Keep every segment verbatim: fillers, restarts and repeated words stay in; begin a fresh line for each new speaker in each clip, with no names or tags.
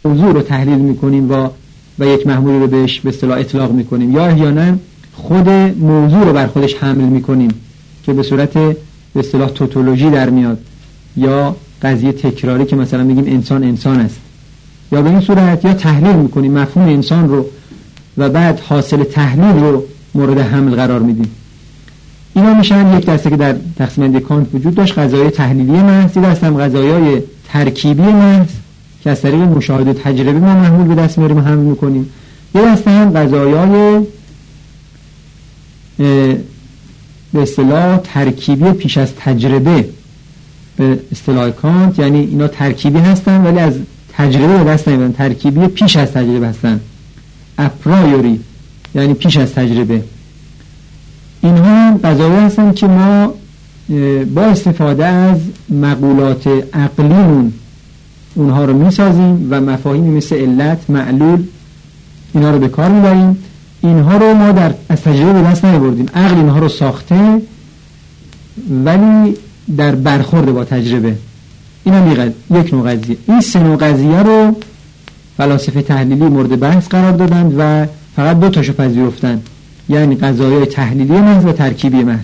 موضوع رو تحلیل میکنیم و و یک محمولی رو بهش به اصطلاح اطلاق میکنیم، یا احیانا خود موضوع رو بر خودش حمل میکنیم که به صورت به اصطلاح توتولوژی در میاد، یا قضیه تکراری که مثلا میگیم انسان انسان است، یا به این صورت یا تحلیل میکنیم مفهوم انسان رو و بعد حاصل تحلیل رو مورد حمل قرار میدیم. اینا میشن یک دسته که در تقسیم بندی کانت وجود داشت، قضایای تحلیلی محض، یک دسته هم قضایای ترکیبی محض که از طریق مشاهده تجربه ما محمول به دست میاریم و حمل میکنیم، یک دسته هم قضایای به اصطلاح ترکیبی پیش از تجربه به اصطلاح کانت، یعنی اینا ترکیبی هستن ولی از تجربه به دست نمیارن، ترکیبی پیش از تجربه هستن، اپرایوری یعنی پیش از تجربه. اینها هم قضایی هستن که ما با استفاده از مقولات عقلیمون اونها رو میسازیم و مفاهیمی مثل علت، معلول اینها رو به کار میبریم. اینها رو ما در از تجربه به دست نمیبردیم، عقل اینها رو ساخته ولی در برخورد با تجربه. این هم یک نوع قضیه. این سه نوع قضیه رو فلاسفه تحلیلی مورد بحث قرار دادند و فقط دو تاشو پذیرفتند، یعنی قضایای تحلیلی محض و ترکیبی محض.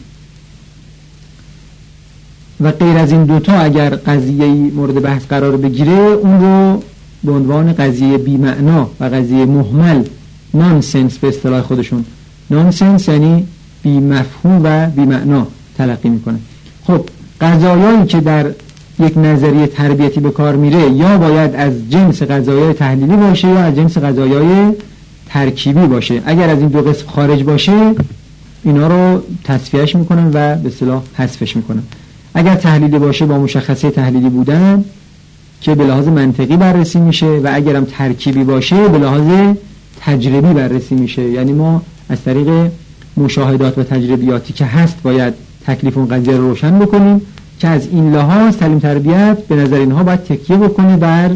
و غیر از این دوتا اگر قضیه‌ای مورد بحث قرار بگیره، اون رو به عنوان قضیه بی معنا و قضیه مهمل، نانسنس به اصطلاح خودشون، نانسنس یعنی بی مفهوم و بی معنا تلقی میکنه. خب قضایایی که در یک نظریه تربیتی به کار میره یا باید از جنس قضایای تحلیلی باشه یا از جنس قضایای ترکیبی باشه. اگر از این دو قسم خارج باشه اینا رو تصفیهش میکنن و به اصطلاح حذفش میکنن. اگر تحلیلی باشه با مشخصه تحلیلی بودن که به لحاظ منطقی بررسی میشه، و اگرم ترکیبی باشه به لحاظ تجربی بررسی میشه، یعنی ما از طریق مشاهدات و تجربیاتی که هست باید تکلیف اون قضیه رو روشن بکنیم که از این لحاظ تعلیم تربیت به نظر اینها باید تکیه بکنه بر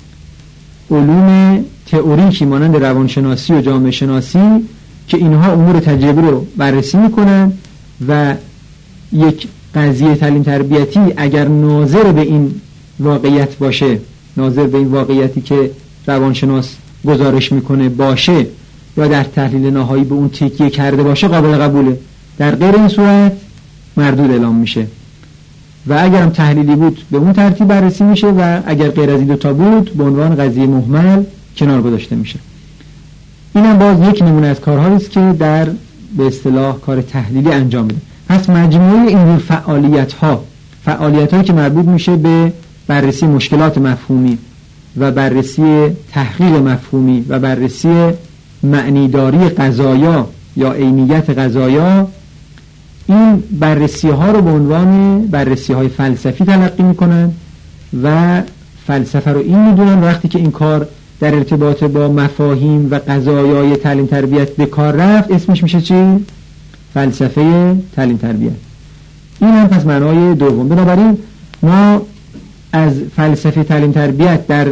علوم تئوریکی مانند روانشناسی و جامعه شناسی که اینها امور تجربی رو بررسی میکنن و یک قضیه تعلیم تربیتی اگر ناظر به این واقعیت باشه، ناظر به این واقعیتی که روانشناس گزارش میکنه باشه، یا در تحلیل نهایی به اون تکیه کرده باشه، قابل قبوله. در غیر این صورت مردود اعلام میشه و اگر هم تحلیلی بود به اون ترتیب بررسی میشه و اگر غیر از این دوتا بود به عنوان قضیه مهمل کنار گذاشته میشه. اینم باز یک نمونه از کارهایی است که در به اصطلاح کار تحلیلی انجام میده. پس مجموعه این فعالیت ها، فعالیت هایی که مربوط میشه به بررسی مشکلات مفهومی و بررسی تحقیق مفهومی و بررسی معنیداری قضایا یا عینیت قضایا، این بررسی ها رو به عنوان بررسی های فلسفی تلقی میکنن و فلسفه رو این میدونن وقتی که این کار در ارتباط با مفاهیم و قضایای تعلیم تربیت به کار رفت، اسمش میشه چی؟ فلسفه تعلیم تربیت. این هم پس معنای دوم. بنابراین ما از فلسفه تعلیم تربیت در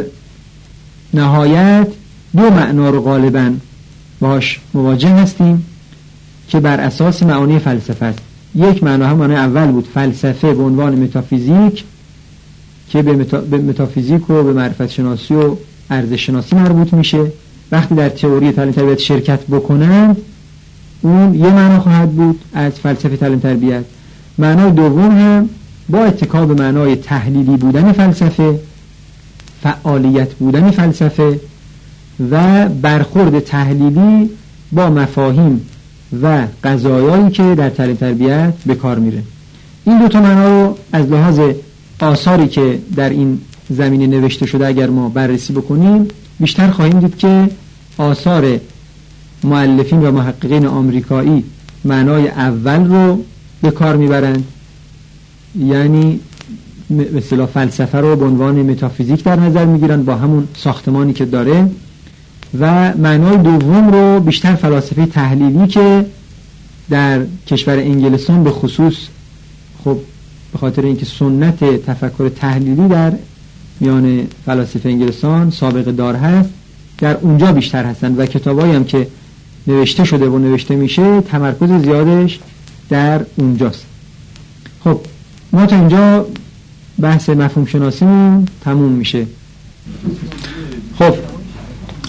نهایت دو معنا رو غالباً باش مواجه هستیم که بر اساس معانی فلسفه است. یک معنا هم معنای اول بود، فلسفه به عنوان متافیزیک که به, متا... به متافیزیک و به معرفت شناسی و ارزش شناسی مربوط میشه. وقتی در تئوری تعلیم تربیت شرکت بکنند اون یه معنا خواهد بود از فلسفه تعلیم تربیت. معنای دوم هم با اتکا به معنای تحلیلی بودن فلسفه، فعالیت بودن فلسفه و برخورد تحلیلی با مفاهیم و قضایایی که در تعلیم تربیت به کار میره. این دو تا معنا رو از لحاظ آثاری که در این زمینه نوشته شده اگر ما بررسی بکنیم بیشتر خواهیم دید که آثار مؤلفین و محققین آمریکایی معنای اول رو به کار میبرند، یعنی مثلا فلسفه رو به عنوان متافیزیک در نظر میگیرن با همون ساختمانی که داره، و معنای دوم رو بیشتر فلاسفه تحلیلی که در کشور انگلستان به خصوص، خب به خاطر اینکه سنت تفکر تحلیلی در میان فلاسفه انگلستان سابقه دار هست، در اونجا بیشتر هستن و کتابایی هم که نوشته شده و نوشته میشه تمرکز زیادش در اونجاست. خب ما تا اینجا بحث مفهوم شناسیمون تموم میشه.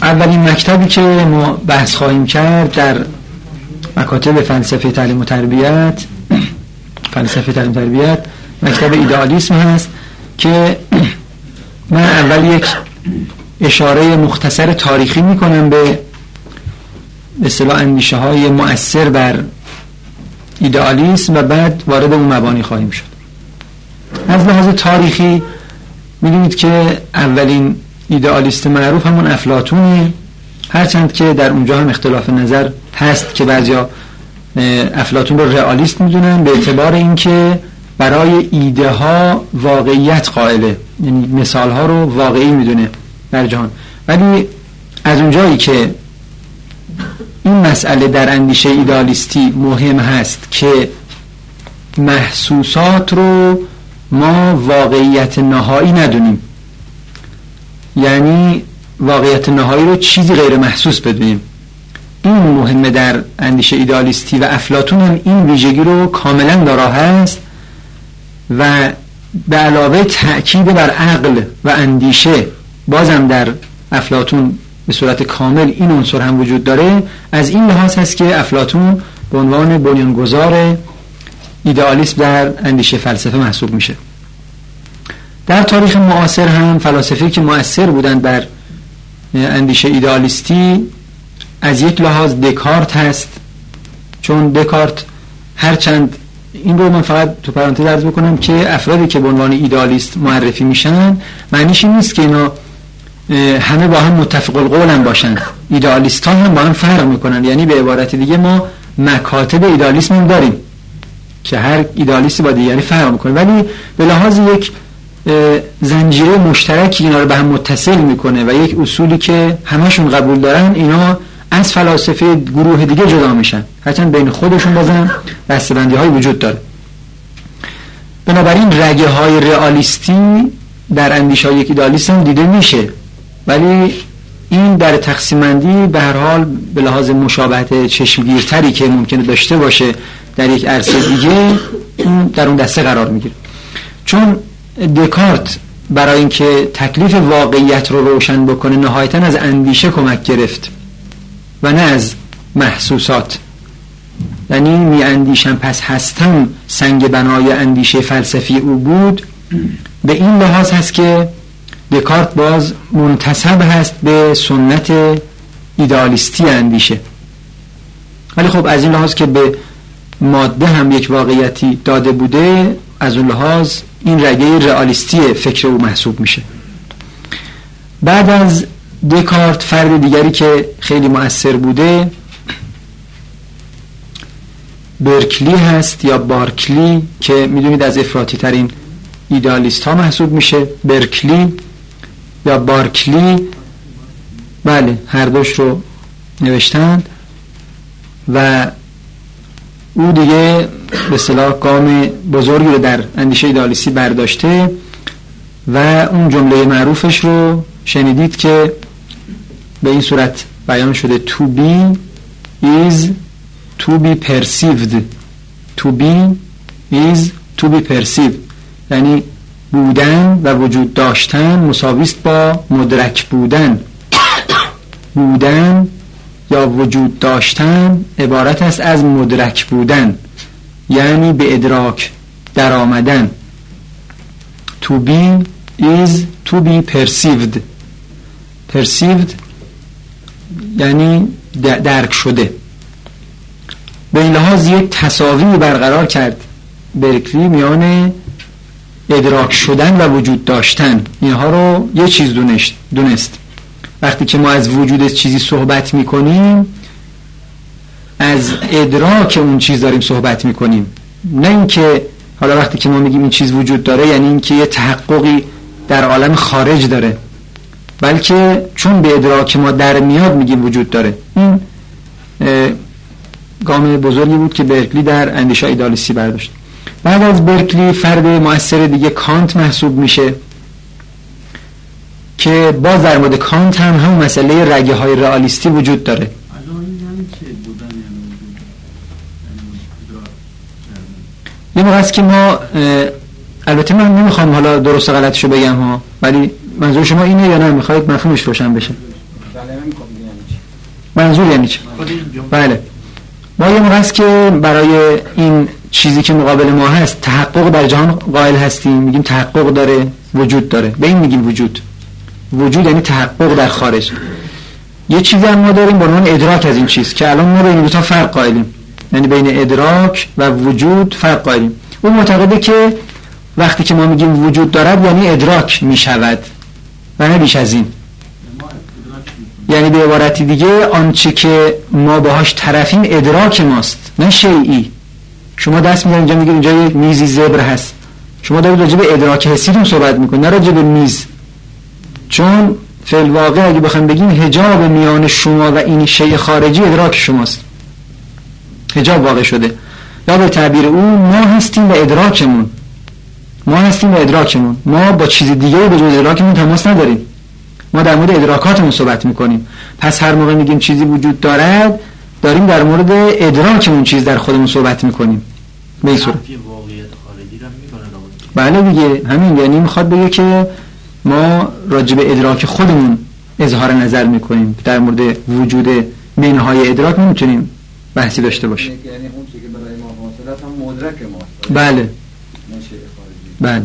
اولین مکتبی که ما بحث خواهیم کرد در مکاتب فلسفه تعلیم و تربیت فلسفه تعلیم و تربیت مکتب ایدئالیسم هست که من اول یک اشاره مختصر تاریخی میکنم به به اصطلاح اندیشه های مؤثر بر ایدئالیسم و بعد وارد اون مبانی خواهیم شد. از لحاظ تاریخی میدونید که اولین ایدئالیست معروف همون افلاطونه، هرچند که در اونجا هم اختلاف نظر هست که بعضیا افلاطون رو رئالیست میدونن به اعتبار اینکه برای ایده ها واقعیت قائله، یعنی مثال ها رو واقعی میدونه در جهان. ولی از اونجایی که این مسئله در اندیشه ایدئالیستی مهم هست که محسوسات رو ما واقعیت نهایی ندونیم، یعنی واقعیت نهایی رو چیزی غیر محسوس بدونیم، این مهمه در اندیشه ایدئالیستی و افلاطون هم این ویژگی رو کاملا دارا هست و به علاوه تأکید بر عقل و اندیشه بازم در افلاطون به صورت کامل این عنصر هم وجود داره. از این لحاظ هست که افلاطون به عنوان بنیانگذار ایدئالیسم در اندیشه فلسفه محسوب میشه. در تاریخ معاصر هم فلاسفه‌ای که مؤثر بودند بر اندیشه ایدئالیستی از یک لحاظ دکارت هست، چون دکارت هرچند این رو من فقط تو پرانتز عرض بکنم که افرادی که به عنوان ایدئالیست معرفی میشن معنیش این نیست که اینا همه با هم متفق القول هم باشن، ایدئالیست ها هم با هم فرق میکنن. یعنی به عبارت دیگه ما مکاتب ایدئالیسم هم داریم که هر ایدئالیستی با دیگری فرق میکنه، ولی به لحاظ یک زنجیره مشترکی اینا رو به هم متصل میکنه و یک اصولی که همشون قبول دارن، اینا از فلاسفه گروه دیگه جدا میشن، هرچند بین خودشون بازم بسته‌بندی های وجود داره. بنابراین رگه های رئالیستی در اندیشه های ایدئالیسم دیده میشه، ولی این در تقسیم بندی به هر حال به لحاظ مشابهت چشمگیرتری که ممکنه داشته باشه در یک عرصه دیگه اون در اون دسته قرار میگیره. چون دکارت برای اینکه تکلیف واقعیت رو روشن بکنه نهایتاً از اندیشه کمک گرفت و نه از محسوسات، یعنی می اندیشم پس هستم سنگ بنای اندیشه فلسفی او بود. به این لحاظ هست که دکارت باز منتسب هست به سنت ایدئالیستی اندیشه، ولی خب از این لحاظ که به ماده هم یک واقعیتی داده بوده، از اون لحاظ این رگه رئالیستی فکر او محسوب میشه. بعد از دکارت فرد دیگری که خیلی مؤثر بوده برکلی هست یا بارکلی که میدونید از افراطی ترین ایدئالیست ها محسوب میشه. برکلی یا بارکلی، بله هر دوش رو نوشتند و او دیگه به اصطلاح گام بزرگی رو در اندیشه ایدئالیستی برداشته و اون جمله معروفش رو شنیدید که به این صورت بیان شده: to be is to be perceived. to be is to be perceived، یعنی بودن و وجود داشتن مساویست با مدرک بودن. بودن یا وجود داشتن عبارت است از مدرک بودن، یعنی به ادراک در آمدن. to be is to be perceived. perceived یعنی درک شده. به این لحاظ یک تساوی برقرار کرد برکلی میان ادراک شدن و وجود داشتن، اینها رو یه چیز دونست. دونست وقتی که ما از وجود چیزی صحبت میکنیم از ادراک اون چیز داریم صحبت میکنیم، نه اینکه حالا وقتی که ما میگیم این چیز وجود داره یعنی اینکه یه تحققی در عالم خارج داره، بلکه چون به ادراک ما در میاد میگیم وجود داره. این گام بزرگی بود که برکلی در اندیشه ایدئالیستی برداشت. بعد از برکلی فرد مؤثر دیگه کانت محسوب میشه که باز در مورد کانت هم همون مسئله رگه های رئالیستی وجود داره. یه موقع است که ما البته من نمیخوام حالا درست و غلطشو بگم ها، ولی منظور شما اینه یا نه میخواید مفهومش روشن بشه؟ منظور یعنی چه؟ بله ما یه موقع هست که برای این چیزی که مقابل ما هست تحقق در جهان قائل هستیم، میگیم تحقق داره، وجود داره، به این میگیم وجود. وجود یعنی تحقق در خارج. یه چیزی هم ما داریم به عنوان ادراک از این چیز که الان ما بین دو تا فرق قائلیم، یعنی بین ادراک و وجود فرق قائلیم. اون معتقده که وقتی که ما میگیم وجود دارد یعنی ادراک میشود و نه بیش از این. یعنی به عبارتی دیگه آنچه که ما باهاش طرفیم ادراک ماست نه شیئی. شما دست میزنید اینجا میگید اینجا یک میزی زبر هست، شما دارید راجع به ادراک حسیتون صحبت میکنید نه راجع به میز، چون فی الواقع اگه بخوام بگیم حجاب میان شما و این شیء خارجی ادراک شماست، حجاب واقع شده. یا به تعبیر او ما هستیم و ادراکمون، ما هستیم و ادراکمون، ما با چیز دیگه به جز ادراکمون تماس نداریم، ما در مورد ادراکاتمون صحبت میکنیم. پس هر موقع میگیم چیزی وجود دارد داریم در مورد ادراکمون چیز در خودمون صحبت میکنیم. به این صورت بله دیگه همین، یعنی میخواد بگه که ما راجع به ادراک خودمون اظهار نظر میکنیم، در مورد وجود منهای ادراک نمیتونیم بحثی داشته باشیم.
یعنی اون چیزی که برای ما حاصل هم مدرک ماست.
بله بله.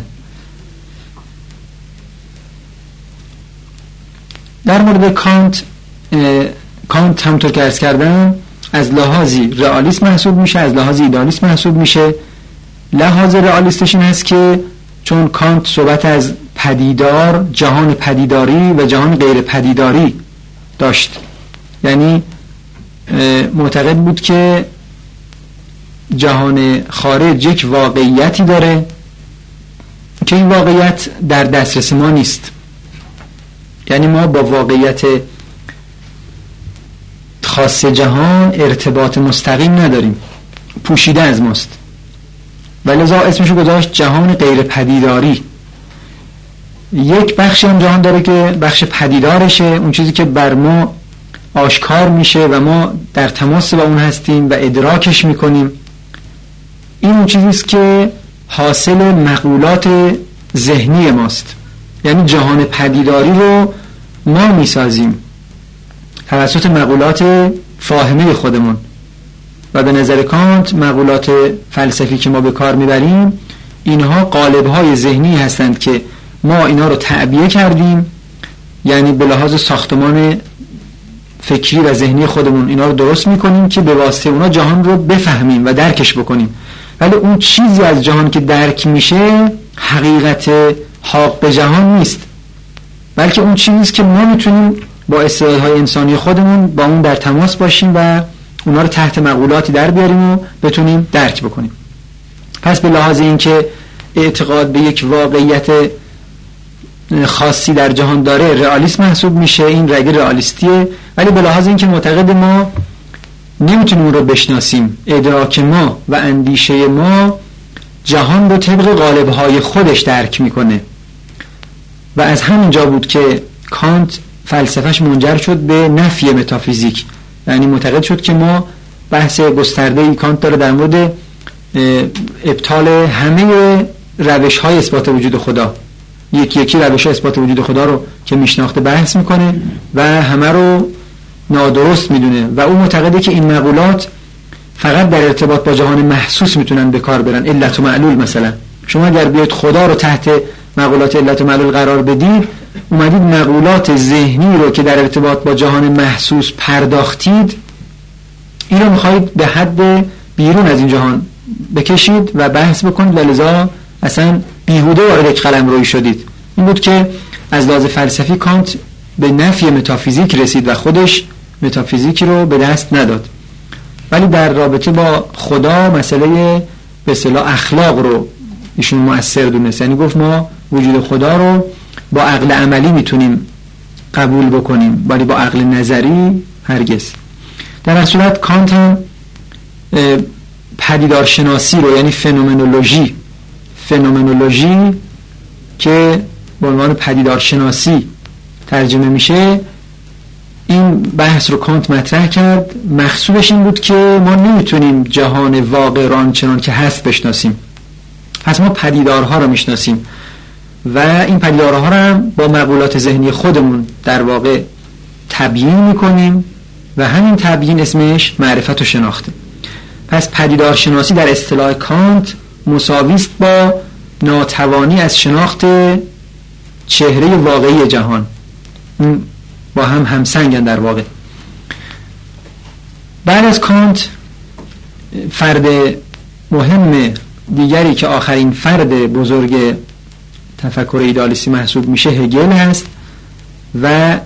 در مورد کانت، کانت همونطور که عرض کردم از لحاظی رئالیست محسوب میشه، از لحاظی ایدالیست محسوب میشه. لحاظ رئالیستش این هست که چون کانت صحبت از پدیدار، جهان پدیداری و جهان غیر پدیداری داشت، یعنی معتقد بود که جهان خارج یک واقعیتی داره که این واقعیت در دسترس ما نیست، یعنی ما با واقعیت خاص جهان ارتباط مستقیم نداریم، پوشیده از ماست، ولذا اسمشو گذاشت جهان غیر پدیداری. یک بخشی هم جهان داره که بخش پدیدارشه، اون چیزی که بر ما آشکار میشه و ما در تماس با اون هستیم و ادراکش میکنیم. این اون چیزیست که حاصل مقولات ذهنی ماست، یعنی جهان پدیداری رو ما میسازیم توسط مقولات فاهمه خودمون. و به نظر کانت مقولات فلسفی که ما به کار میبریم اینها قالب‌های ذهنی هستند که ما اینا رو تعبیه کردیم، یعنی به لحاظ ساختمان فکری و ذهنی خودمون اینا رو درست میکنیم که به واسطه اونا جهان رو بفهمیم و درکش بکنیم. ولی اون چیزی از جهان که درک میشه حقیقت حاق به جهان نیست، بلکه اون چیزیست که ما میتونیم با استعدادهای انسانی خودمون با اون در تماس باشیم و اونا رو تحت مقولاتی در بیاریم و بتونیم درک بکنیم. پس به لحاظ این که اعتقاد به یک واقعیت خاصی در جهان داره رئالیسم محسوب میشه، این رگ رئالیستیه. ولی به لحاظ این که معتقد ما نمیتونیم اون رو بشناسیم، ادراک ما و اندیشه ما جهان رو طبق قالب‌های خودش درک میکنه و از همینجا بود که کانت فلسفهش منجر شد به نفی متافیزیک، یعنی معتقد شد که ما بحث گسترده‌ای کانت داره در مورد ابطال همه روش‌های اثبات وجود خدا، یکی یکی روش اثبات وجود خدا رو که میشناخته بحث میکنه و همه رو نادرست میدونه و اون معتقده که این مقولات فقط در ارتباط با جهان محسوس میتونن به کار برن. علت و معلول مثلا شما اگر بیاید خدا رو تحت مقولات علت و معلول قرار بدید، اومدید مقولات ذهنی رو که در ارتباط با جهان محسوس پرداختید این رو میخواید به حد بیرون از این جهان بکشید و بحث بکنید و لذا اصلا بیهوده وارد یک قلمرویی شدید. این بود که از لحاظ فلسفی کانت به نفی متافیزیک رسید و خودش متافیزیکی رو به دست نداد. ولی در رابطه با خدا مسئله به اصطلاح اخلاق رو ایشون مؤثر دونست، یعنی گفت ما وجود خدا رو با عقل عملی میتونیم قبول بکنیم ولی با عقل نظری هرگز. در اصل صورت کانت هم پدیدارشناسی رو یعنی فنومنولوژی فنومنولوژی که به عنوان پدیدارشناسی ترجمه میشه، این بحث رو کانت مطرح کرد. مقصودش این بود که ما نمیتونیم جهان واقع را آنچنان که هست بشناسیم، پس ما پدیدارها رو میشناسیم و این پدیدارها رو هم با مقولات ذهنی خودمون در واقع تبیین میکنیم و همین تبیین اسمش معرفت و شناخته. پس پدیدارشناسی در اصطلاح کانت مساوی است با ناتوانی از شناخت چهره واقعی جهان. با هم همسنگن در واقع. بعد از کانت فرد مهم دیگری که آخرین فرد بزرگ تفکر ایدالیستی محسوب میشه هگل هست و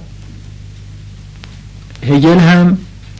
هگل هم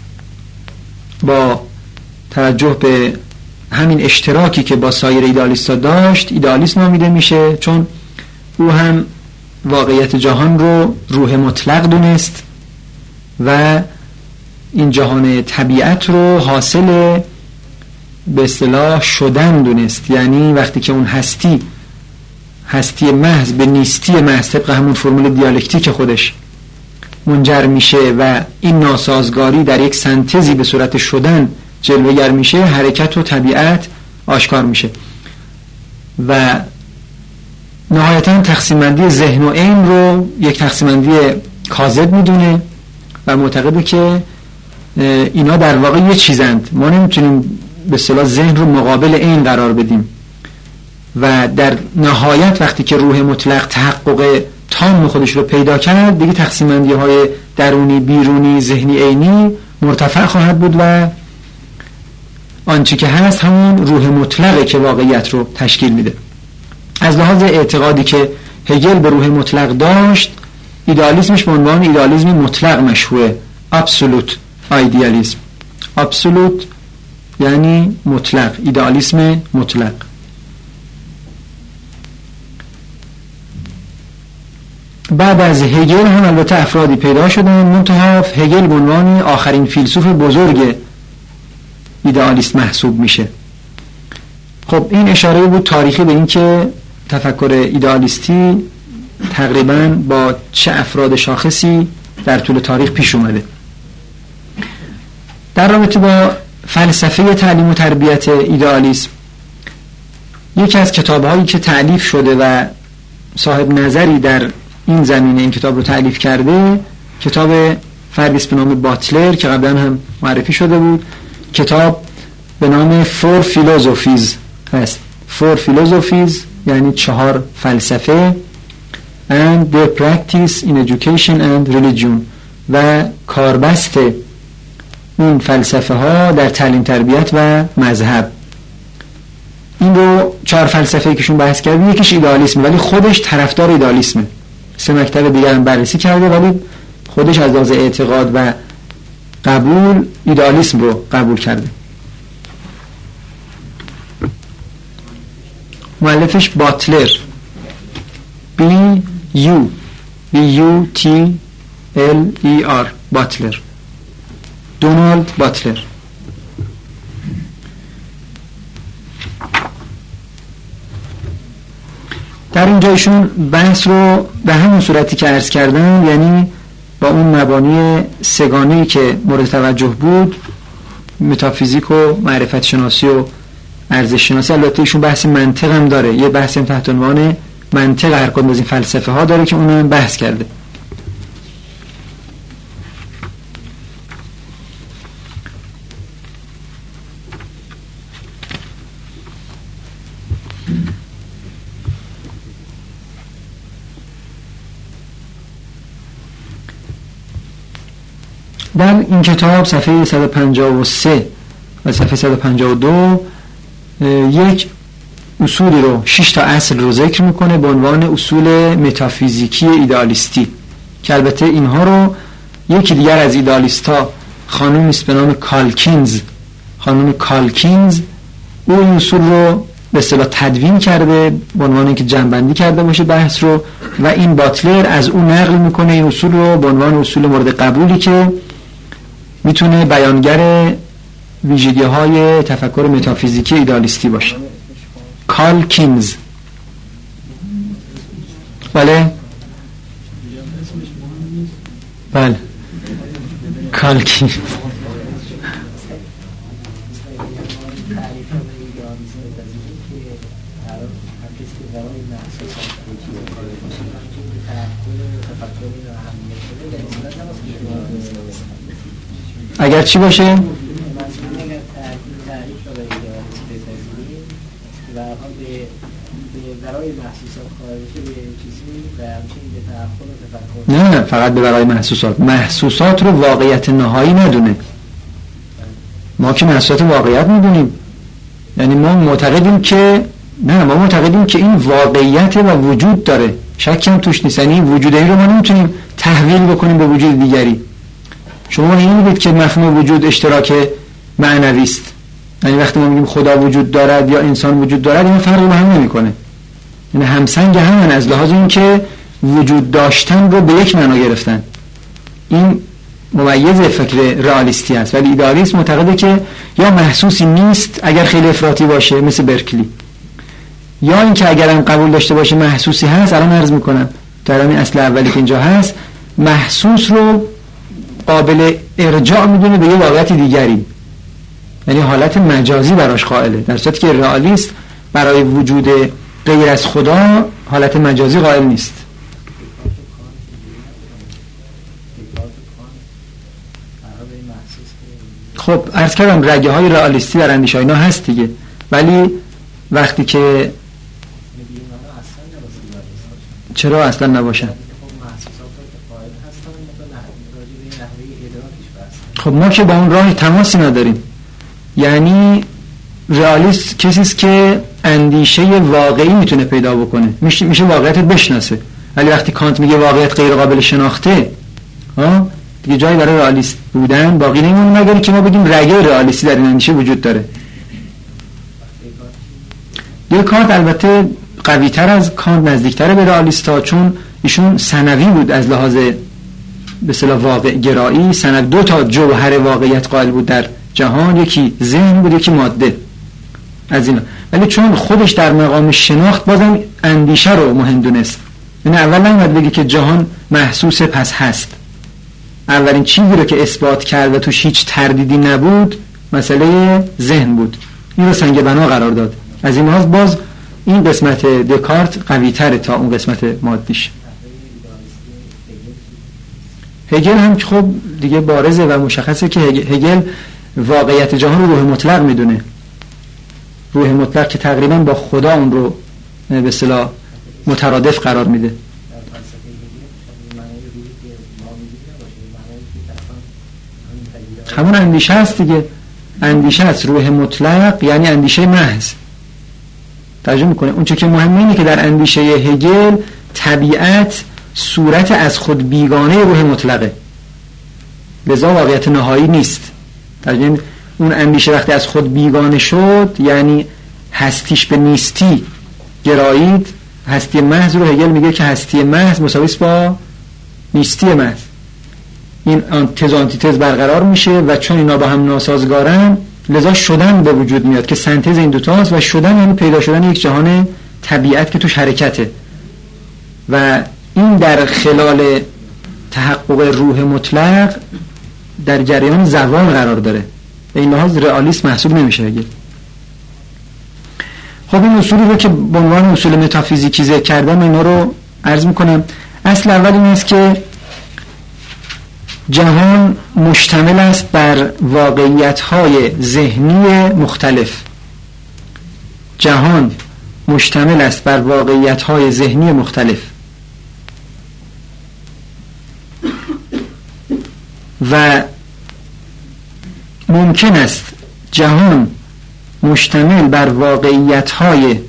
با توجه به همین اشتراکی که با سایر ایدالیست‌ها داشت ایدالیسم نامیده میشه، چون او هم واقعیت جهان رو روح مطلق دونست و این جهان طبیعت رو حاصل به اصطلاح شدن دونست. یعنی وقتی که اون هستی هستی محض به نیستی محض طبق همون فرمول دیالکتیک خودش منجر میشه و این ناسازگاری در یک سنتزی به صورت شدن جلوه‌گر میشه، حرکت و طبیعت آشکار میشه و نهایتا تقسیم بندی ذهن و عین رو یک تقسیم بندی کاذب میدونه و معتقده که اینا در واقع یه چیزند. ما نمیتونیم به اصطلاح ذهن رو مقابل عین قرار بدیم و در نهایت وقتی که روح مطلق تحقق تام خودش رو پیدا کرد دیگه تقسیم بندی های درونی، بیرونی، ذهنی، عینی مرتفع خواهد بود و آنچه که هست همون روح مطلقه که واقعیت رو تشکیل میده. از لحاظ اعتقادی که هگل به روح مطلق داشت، ایدئالیسمش به عنوان ایدئالیسم مطلق مشهوره، ابسولوت ایدئالیسم. ابسولوت یعنی مطلق، ایدئالیسم مطلق. بعد از هگل هم البته افرادی پیدا شدن، منتها هگل به عنوان آخرین فیلسوف بزرگ ایدئالیست محسوب میشه. خب این اشاره بود تاریخی به این که تفکر ایدئالیستی تقریباً با چه افراد شاخصی در طول تاریخ پیش اومده. در رابطه با فلسفه تعلیم و تربیت ایدئالیسم، یکی از کتاب‌هایی که تألیف شده و صاحب نظری در این زمینه این کتاب رو تألیف کرده کتاب فردی است به نام باتلر که قبلا هم معرفی شده بود. کتاب به نام Four Philosophies هست. Four Philosophies یعنی چهار فلسفه and their practice in education and religion و کاربست این فلسفه ها در تعلیم تربیت و مذهب. این رو چهار فلسفه کهشون بحث کرده، یکیش ایدئالیسم ولی خودش طرفدار ایدئالیسمه. سه مکتب دیگر هم بررسی کرده ولی خودش از لحاظ اعتقاد و قبول ایدئالیسم رو قبول کرده. مؤلفش باتلر، B U B U T L E R باتلر، دونالد باتلر. در اینجا ایشون بحث رو به همون صورتی که عرض کردم، یعنی با اون مبانی سگانه‌ای که مورد توجه بود، متافیزیک و معرفت شناسی و ارزش شناسی، البته ایشون بحث منطق هم داره، یه بحث هم تحت عنوان منطق هر کدوم از این فلسفه ها داره که اونم بحث کرده. در این کتاب صفحه صد و پنجاه و سه و صفحه صد و پنجاه و دو یک اصولی رو، شش تا اصل رو ذکر میکنه به عنوان اصول متافیزیکی ایدئالیستی که البته اینها رو یکی دیگر از ایدئالیست‌ها، خانومی است به نام کالکینز، خانم کالکینز، او این اصول رو به اصطلاح تدوین کرده به عنوان اینکه جمع‌بندی کرده باشه بحث رو، و این باتلر از اون نقل میکنه این اصول رو به عنوان اصول مورد قبولی که میتونه بیانگر ویژگی های تفکر متافیزیکی ایدئالیستی باشه. کالکینز. بله بله کالکینز. اگر چی باشه؟
مثلا اگر تعریف رو به ایدئالیسم بپذیریم و به برای محسوسات خارجی به چیزی و همچنین به تأخر و تفکر
نه فقط به برای محسوسات. محسوسات رو واقعیت نهایی ندونه. ما که محسوسات واقعیت میدونیم، یعنی ما معتقدیم که نه ما معتقدیم که این واقعیت و وجود داره، شکی هم توش نیست. یعنی وجود این رو ما نمیتونیم تحویل بکنیم به وجود دیگری. شما این میگید که مفهوم وجود اشتراک معنوی است، یعنی وقتی ما میگیم خدا وجود دارد یا انسان وجود دارد این فرقی با هم نمیکنه، یعنی همسنگ همن از لحاظ این که وجود داشتن رو به یک معنا گرفتن. این ممیز فکر رئالیستی است. ولی ایدئالیسم معتقده که یا محسوسی نیست اگر خیلی افراطی باشه مثل برکلی، یا اینکه اگر هم قبول داشته باشه محسوسی هست. الان عرض میکنم در همین اصل اولی که اینجا هست، محسوس رو قابل ارجاع میدونه به یه واقعیت دیگری، یعنی حالت مجازی براش قائله، در صورتی که رئالیست برای وجود غیر از خدا حالت مجازی قائل نیست. خب عرض کردم رگه های رئالیستی در اندیشه اینا هست دیگه، ولی وقتی که چرا اصلا نباشن؟ خب ما که با اون راه تماسی نداریم. یعنی رئالیست کسی است که اندیشه واقعی میتونه پیدا بکنه، میشه میشه واقعیت بشناسه. ولی وقتی کانت میگه واقعیت غیر قابل شناخته، ها دیگه جایی برای رئالیست بودن باقی نمیمونه مگر که ما بگیم رگه رئالیستی در این اندیشه وجود داره. دیگه کانت البته قوی‌تر از کانت، نزدیکتر به رئالیستا، چون ایشون ثانوی بود از لحاظ به اصطلاح واقع گرایی. ثانوی دو تا جوهر واقعیت قائل بود در جهان، یکی ذهن بود یکی ماده از اینا. ولی چون خودش در مقام شناخت بازم اندیشه رو مهم دونست، یعنی اول نمیاد بگه که جهان محسوس پس هست. اولین چیزی رو که اثبات کرد و توش هیچ تردیدی نبود مسئله ذهن بود، این رو سنگ بنا قرار داد. از این لحاظ باز این قسمت دکارت قوی تره تا اون قسمت مادیش. هگل هم که خب دیگه بارزه و مشخصه که هگل واقعیت جهان رو روح مطلق میدونه، روح مطلق که تقریبا با خدا اون رو به اصطلاح مترادف قرار میده. همون اندیشه هست دیگه، اندیشه هست روح مطلق یعنی اندیشه محض. ترجمه میکنه اون چه که مهمه اینه که در اندیشه هگل طبیعت صورت از خود بیگانه روح مطلقه، لذا واقعیت نهایی نیست. ترجمه اون اندیشه وقتی از خود بیگانه شد یعنی هستیش به نیستی گرایید. هستی محض رو هگل میگه که هستی محض مساوی است با نیستی محض. این تز و آنتیتز برقرار میشه و چون اینا با هم ناسازگارن لذا شدن به وجود میاد که سنتز این دوتاست، و شدن یعنی پیدا شدن یک جهان طبیعت که توش حرکته، و این در خلال تحقق روح مطلق در جریان زوال قرار داره. به این لحاظ رئالیسم محسوب نمیشه هگل. خب این اصولی رو که به عنوان اصول متافیزیکی ذکر کردم اینا رو عرض میکنم. اصل اول این است که جهان مشتمل است بر واقعیت‌های ذهنی مختلف. جهان مشتمل است بر واقعیت‌های ذهنی مختلف و ممکن است جهان مشتمل بر واقعیت‌های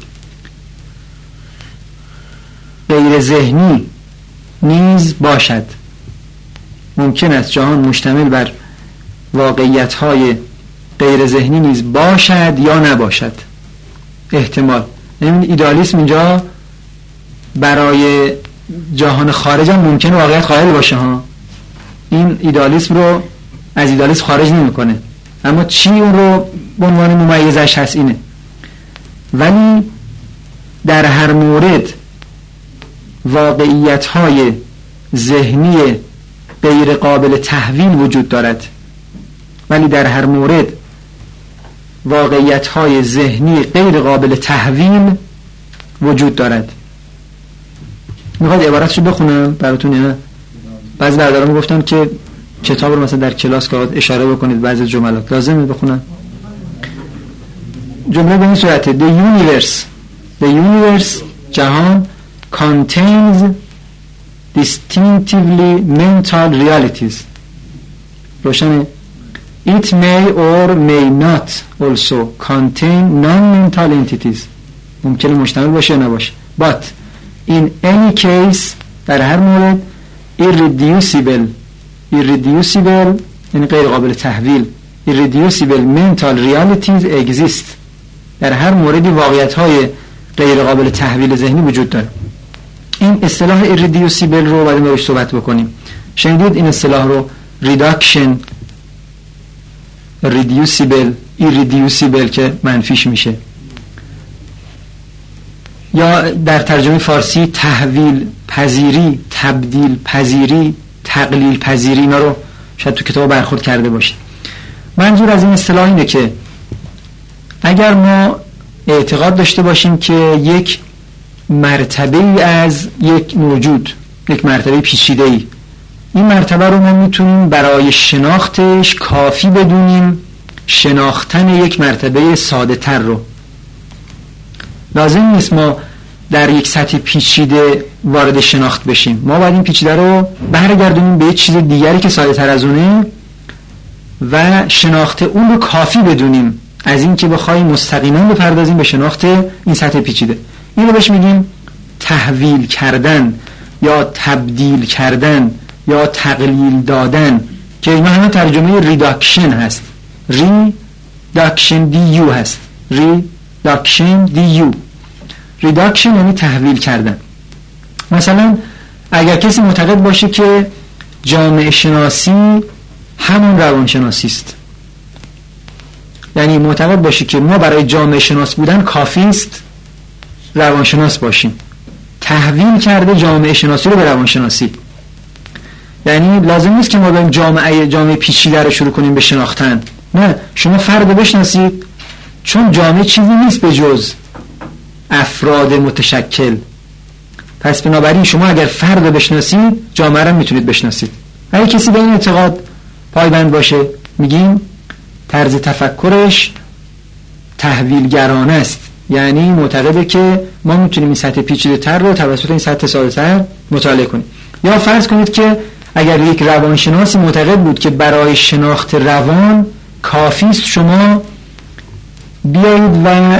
غیر ذهنی نیز باشد. ممکن است جهان مشتمل بر واقعیت‌های غیر ذهنی نیز باشد یا نباشد. احتمال. یعنی ایدئالیسم اینجا برای جهان خارج هم ممکن واقعیت قائل باشه ها. این ایدئالیسم رو از ایدئالیسم خارج نمی‌کنه، اما چی اون رو به عنوان ممیزش هست اینه. ولی در هر مورد واقعیت‌های ذهنی غیر قابل تحویل وجود دارد، ولی در هر مورد واقعیت‌های ذهنی غیر قابل تحویل وجود دارد. میخواد عبارتشو بخونم براتون؟ نه بعضی برداران گفتن که کتاب رو مثلا در کلاس که اشاره بکنید بعضی جملات لازمه بخونن. جمله به این صورته: The universe The universe جهان contains distinctively mental realities. روشنه؟ It may or may not also contain non-mental entities. ممکنه مشتمل باشه یا نباشه. But in any case در هر مورد irreducible irreducible یعنی غیر قابل تحویل irreducible mental realities exist. در هر موردی واقعیت‌های غیر قابل تحویل ذهنی وجود داره. این اصطلاح irreducible رو بعد بهش صحبت بکنیم. شنیدید این اصطلاح رو؟ reduction reducible irreducible که منفیش میشه، یا در ترجمه فارسی تحویل پذیری، تبدیل پذیری، تقلیل پذیری. اینا رو شاید تو کتاب برخورد کرده باشید. منظور از این اصطلاح اینه که اگر ما اعتقاد داشته باشیم که یک مرتبه ای از یک موجود، یک مرتبه پیچیده ای، این مرتبه رو ما میتونیم برای شناختش کافی بدونیم شناختن یک مرتبه ساده تر رو. لازم نیست ما در یک سطح پیچیده وارد شناخت بشیم. ما باید این پیچیده رو برگردونیم به یک چیز دیگری که ساده تر از اونه و شناخت اون رو کافی بدونیم از این که بخوایم مستقیما بپردازیم به شناخت این سطح پیچیده. این رو بهش میگیم تحویل کردن یا تبدیل کردن یا تقلیل دادن، که اینا همه ترجمه ریداکشن هست. ریداکشن دی یو هست. ریداکشن دی یو ریداکشن یعنی تحویل کردن. مثلا اگر کسی معتقد باشه که جامعه شناسی همون روانشناسی است، یعنی معتقد باشه که ما برای جامعه شناس بودن کافی است روانشناس باشیم، تحویل کرده جامعه شناسی رو به روانشناسی. یعنی لازم نیست که ما بریم جامعه جامعه پیچیده رو شروع کنیم به شناختن. نه، شما فرد بشناسید، چون جامعه چیزی نیست به جز افراد متشکل. پس بنابراین شما اگر فرد بشناسید جامعه رو میتونید بشناسید. اگه کسی به این اعتقاد پایبند باشه میگیم طرز تفکرش تحویلگرانه است، یعنی معتقده که ما میتونیم این سطح پیچیده تر رو توسط این سطح ساده تر مطالعه کنیم. یا فرض کنید که اگر یک روانشناسی معتقد بود که برای شناخت روان کافی است شما بیایید و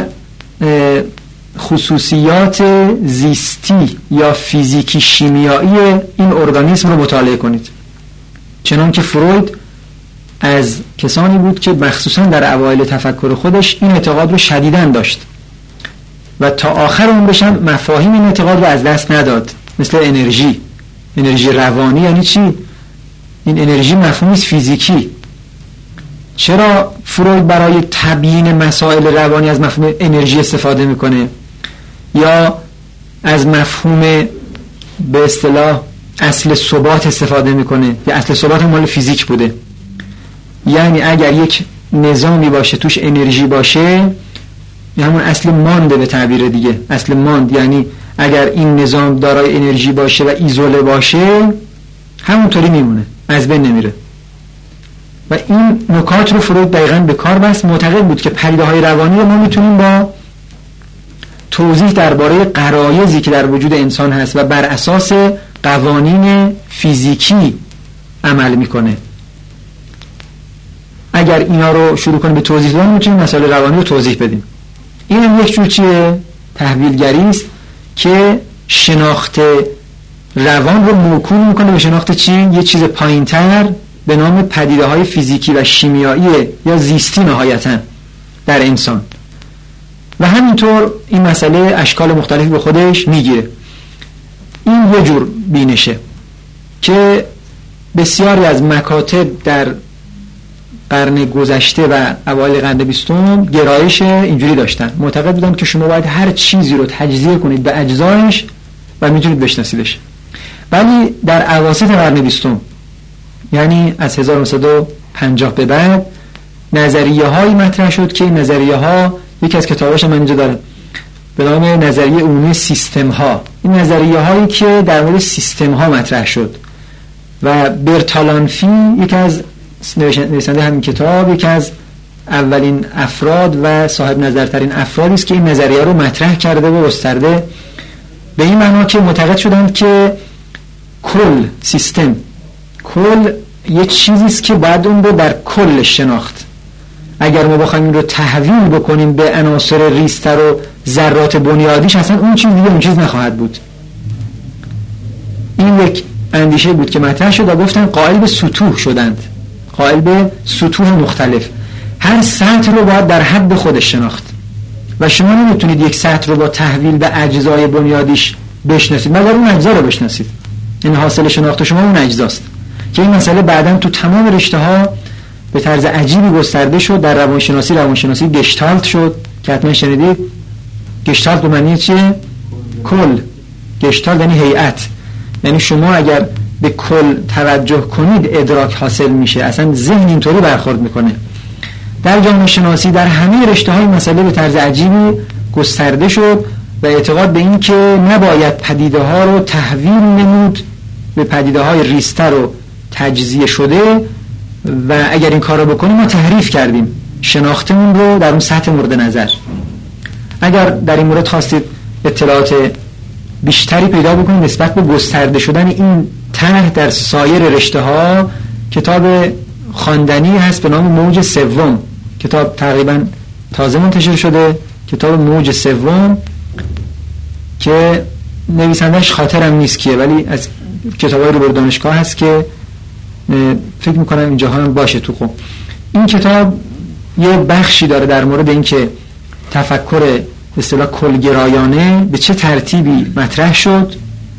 خصوصیات زیستی یا فیزیکی شیمیایی این ارگانیسم رو مطالعه کنید. چنان که فروید از کسانی بود که مخصوصا در اوایل تفکر خودش این اعتقاد رو شدیداً داشت و تا آخر عمرش هم مفاهیم این اعتقاد رو از دست نداد، مثل انرژی. انرژی روانی یعنی چی؟ این انرژی مفهومی فیزیکی. چرا فروید برای تبیین مسائل روانی از مفهوم انرژی استفاده میکنه یا از مفهوم به اصطلاح اصل ثبات استفاده میکنه؟ یا اصل ثبات مال فیزیک بوده. یعنی اگر یک نظامی باشه توش انرژی باشه، یا همون اصل مانده به تعبیر دیگه، اصل ماند، یعنی اگر این نظام دارای انرژی باشه و ایزوله باشه همونطوری میمونه، از بین نمیره. و این نکات رو فروید دقیقاً به کار بست. معتقد بود که پدیده‌های روانی رو ما میتونیم با توضیح درباره غرایزی که در وجود انسان هست و بر اساس قوانین فیزیکی عمل میکنه، اگر اینا رو شروع کنیم به توضیح دادن میتونیم مسائل روانی رو توضیح بدیم. این هم یک جور چیه؟ تحویلگری است که شناخت روان رو موکول میکنه به شناخت چی؟ یه چیز پایین‌تر به نام پدیده‌های فیزیکی و شیمیایی یا زیستی نهایتاً در انسان. و همینطور این مسئله اشکال مختلفی به خودش میگیره. این یه جور بینشه که بسیاری از مکاتب در قرن گذشته و اوایل قرن بیستم گرایش اینجوری داشتن. معتقد بودن که شما باید هر چیزی رو تجزیه کنید به اجزایش و میتونید بشناسیدش. ولی در اواسط قرن بیستم، یعنی از هزار و نهصد و پنجاه به بعد، نظریه هایی مطرح شد که این نظریه ها، یکی از کتاباش من اینجا دارم به نام نظریه عمومی سیستم ها. این نظریه هایی که در مورد سیستم ها مطرح شد و برتالانفی یکی از نویسنده همین کتاب، یکی از اولین افراد و صاحب نظرترین افرادی است که این نظریه رو مطرح کرده و گسترده، به این معنا که معتقد شدند که کل سیستم، کل یه چیزی است که باید اون رو در کل شناخت. اگر ما بخوایم این رو تحویل بکنیم به عناصر ریزتر و ذرات بنیادیش، اصلا اون چیز دیگه اون چیز نخواهد بود. این یک اندیشه بود که مطرح شد و گفتن قائل به سطوح شدند، قائل به سطوح مختلف. هر سطح رو باید در حد خودش شناخت و شما نمیتونید یک سطح رو با تحویل به اجزای بنیادیش بشناسید مگر اون اجزا رو بشناسید. این حاصل شناخت شما اون اجزاست که این مسئله بعداً تو تمام رشته ها به طرز عجیبی گسترده شد. در روانشناسی روانشناسی گشتالت شد که حتما شنیدید. گشتالت به معنی چیه؟ کل. گشتالت یعنی هیئت، یعنی شما اگر به کل توجه کنید ادراک حاصل میشه، اصلا ذهن اینطوری برخورد میکنه. در جامعه شناسی در همه رشته های مسئله به طرز عجیبی گسترده شد و اعتقاد به این که نباید پدیده ها رو تحویل نمود به پدیده های ریزتر و تجزیه شده و اگر این کار رو بکنیم ما تحریف کردیم شناختمون رو در اون سطح مورد نظر. اگر در این مورد خواستید اطلاعات بیشتری پیدا بکنید نسبت به گسترده شدن این طرح در سایر رشته ها، کتاب خواندنی هست به نام موج سوم، کتاب تقریبا تازه منتشر شده، کتاب موج سوم که نویسندش خاطرم نیست کیه ولی از کتابای روبرو دانشگاه هست که فکر میکنم اینجا هم باشه تو. خب این کتاب یه بخشی داره در مورد این که تفکر به اصطلاح کلگرایانه به چه ترتیبی مطرح شد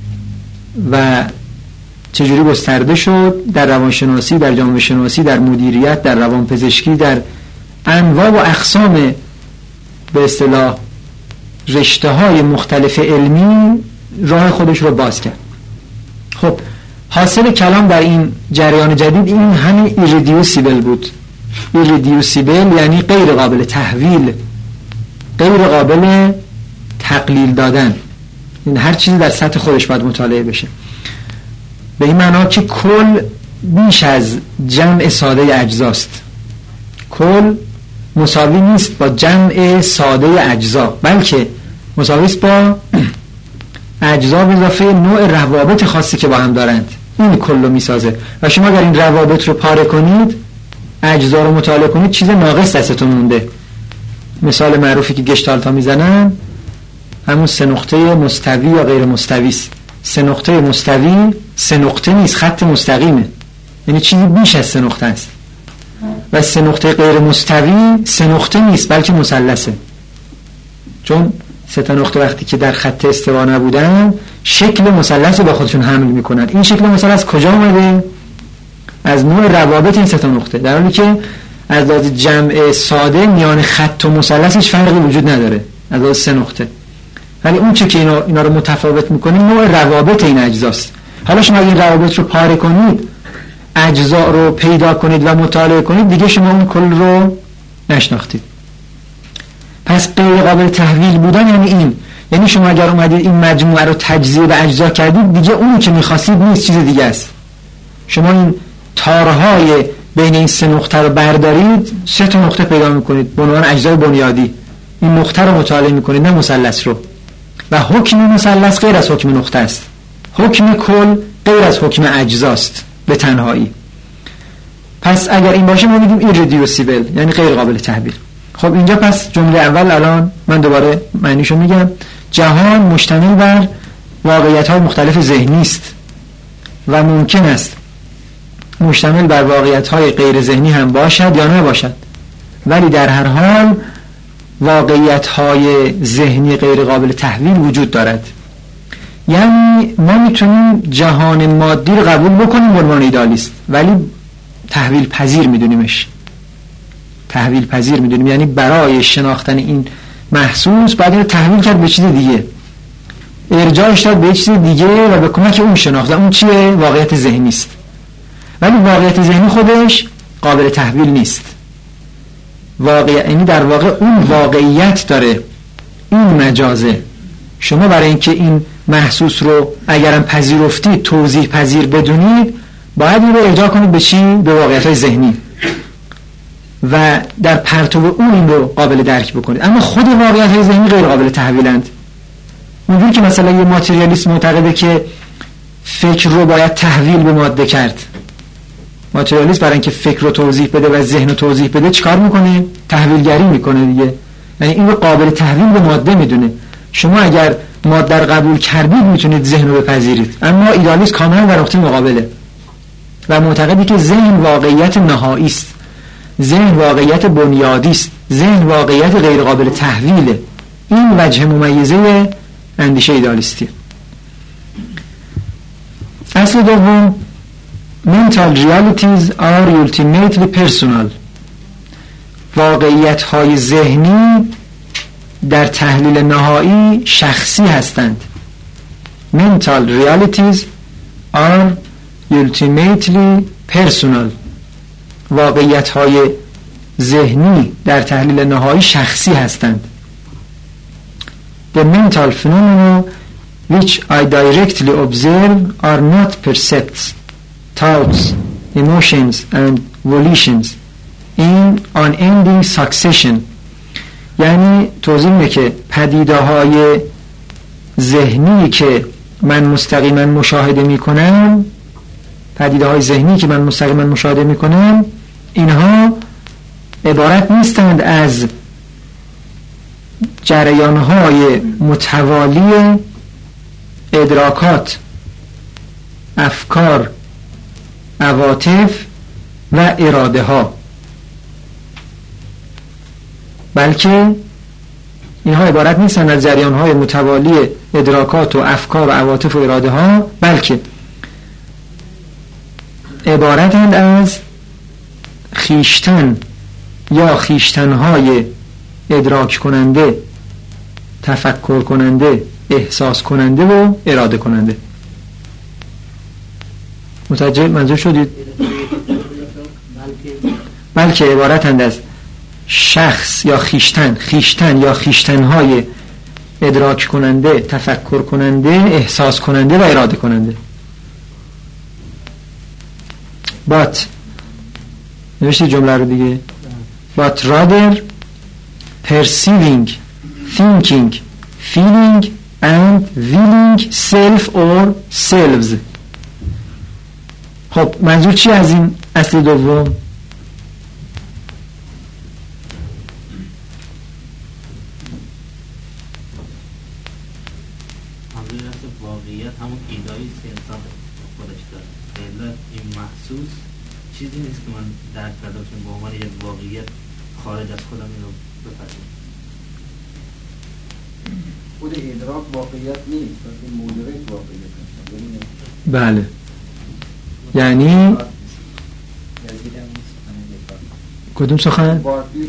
و چجوری گسترده شد در روانشناسی، در جامعه شناسی، در مدیریت، در روانپزشکی، در انواع و اقسام به اصطلاح رشته های مختلف علمی راه خودش رو باز کرد. خب حاصل کلام در این جریان جدید این همین ایریدیوسیبل بود. ایریدیوسیبل یعنی غیر قابل تحویل، غیر قابل تقلیل دادن. این هر چیزی در سطح خودش باید مطالعه بشه. به این معنا که کل بیش از جمع ساده اجزاست. کل مساوی نیست با جمع ساده اجزا، بلکه مساوی است با اجزا به اضافه نوع روابط خاصی که با هم دارند. این کل رو میسازه و شما اگر این روابط رو پاره کنید، اجزا رو مطالعه کنید، چیز ناقص دستتون مونده. مثال معروفی که گشتالت ها میزنن همون سه نقطه مستوی یا غیر مستوی است. سه نقطه مستوی سه نقطه نیست، خط مستقیمه، یعنی چیزی بیش از سه نقطه است. و سه نقطه غیر مستوی سه نقطه نیست بلکه مثلثه، چون سه تا نقطه وقتی که در خط استوا نبودن شکل مثلث رو با خودشون حمل میکنن. این شکل مثلث کجا اومده؟ از نوع روابط این سه تا نقطه، در حالی که از لحاظ جمع ساده میان خط و مثلث هیچ فرقی وجود نداره از لحاظ سه نقطه. ولی اون چه که اینا, اینا رو متفاوت میکنه نوع روابط این اجزاست. حالا شما این روابط رو پاره کنید، اجزا رو پیدا کنید و مطالعه کنید، دیگه شما اون کل رو نشناختید. پس غیر قابل تحویل بودن یعنی این، یعنی شما اگر اومدید این مجموعه رو تجزیه به اجزا کردید، دیگه اون که میخواستید نیست، چیز دیگه است. شما این تارهای بین این سه نقطه رو بردارید، سه تا نقطه پیدا میکنید به عنوان اجزای بنیادی. این نقطه رو مطالعه میکنید، نه مثلث رو. و حکم مثلث غیر از حکم نقطه است. حکم کل غیر از حکم اجزاست به تنهایی. پس اگر این باشه ما میگیم ایریدیوسیبل، یعنی غیر قابل تحویل. خب اینجا پس جمله اول الان من دوباره معنیشو میگم. جهان مشتمل بر واقعیت‌های مختلف ذهنی است و ممکن است مشتمل بر واقعیت‌های غیر ذهنی هم باشد یا نباشد، ولی در هر حال واقعیت‌های ذهنی غیر قابل تحویل وجود دارد. یعنی ما میتونیم جهان مادی رو قبول بکنیم به عنوان ایدالیست، ولی تحویل پذیر میدونیمش. تحویل پذیر میدونیم یعنی برای شناختن این محسوس باید اینو تحویل کرد به چیز دیگه، ارجاعش داد به چیز دیگه و به کمک اون شناخت. اون چیه؟ واقعیت ذهنی است. ولی واقعیت ذهنی خودش قابل تحویل نیست. واقع یعنی در واقع اون واقعیت داره، این مجازه. شما برای اینکه این محسوس رو اگرم پذیرفتید توضیح پذیر بدونید، باید این رو ارجاع کنید به چی؟ به واقعیت‌های ذهنی و در پرتو اون این رو قابل درک بکنید. اما خود واقعیت‌های ذهنی غیر قابل تحویلند. اونجوری که مثلا یه ماتریالیست معتقده که فکر رو باید تحویل به ماده کرد، ماتریالیست برای اینکه فکر رو توضیح بده و ذهن رو توضیح بده چیکار میکنه؟ تحویلگری میکنه دیگه. یعنی این رو قابل تحویل به ماده میدونه. شما اگر ماده رو قبول کردید میتونید ذهن رو بپذیرید، اما ایدالیست کاملا در نقطه مقابله و معتقدی که ذهن واقعیت نهایی است، ذهن واقعیت بنیادی است، ذهن واقعیت غیر قابل تحویله. این وجه ممیزه اندیشه ایدالیستی. اصل دوم mental realities are ultimately personal. واقعیت های ذهنی در تحلیل نهایی شخصی هستند. mental realities are ultimately personal. واقعیت های ذهنی در تحلیل نهایی شخصی هستند. The mental phenomena which I directly observe are not percepts, thoughts, emotions and volitions in unending succession. یعنی توضیح میده که پدیده های ذهنی که من مستقیما مشاهده میکنم، پدیده های ذهنی که من مستقیما مشاهده میکنم، اینها عبارت نیستند از جریان‌های متوالی ادراکات، افکار، عواطف و اراده ها، بلکه اینها عبارت نیستند از جریان‌های متوالی ادراکات و افکار و عواطف و اراده ها، بلکه عبارتند از خیشتن یا خیشتن‌های ادراک کننده، تفکر کننده، احساس کننده و اراده کننده. متوجه منظور شدید؟ بلکه عبارتند از شخص یا خیشتن، خیشتن یا خیشتنهای ادراک کننده، تفکر کننده، احساس کننده و اراده کننده. but نوشتی جمله رو دیگه. but rather perceiving, thinking, feeling and willing self or selves. خب منظور چی از این اصل دوم؟
منظور از واقعیت همون ایدایی که انسان خودش داره. علت این محسوس چیزی نیست که من درک کرده باشم به عنوان یک واقعیت خارج از خودم این رو بپذیرم.
خود ادراک واقعیت نیست، بلکه موجبه واقعیت هست.
بله، یعنی کدوم سخن؟
انا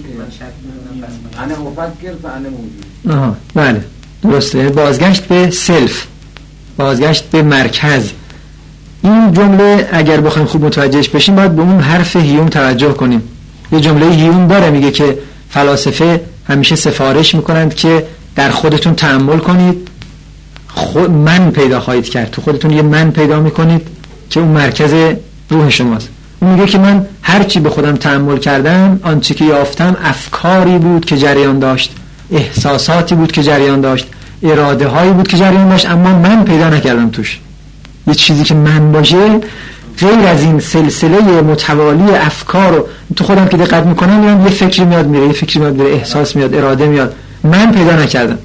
مفکر و انا موجود.
آها بله درسته. بازگشت به سلف، بازگشت به مرکز. این جمله اگر بخوایم خوب متوجهش بشیم باید به اون حرف هیوم توجه کنیم. یه جمله هیوم داره میگه که فلاسفه همیشه سفارش میکنند که در خودتون تأمل کنید، خود من پیدا خواهید کرد. تو خودتون یه من پیدا میکنید که اون مرکز روح شماست. اون میگه که من هرچی به خودم تأمل کردم، آنچه که یافتم افکاری بود که جریان داشت، احساساتی بود که جریان داشت، اراده هایی بود که جریان داشت، اما من پیدا نکردم توش. یه چیزی که من باشه غیر از این سلسله متوالی افکار رو تو خودم که دقت میکنم میرم یه فکری میاد میره، یه فکری میاد میره، احساس میاد، اراده میاد، من پیدا نکردم.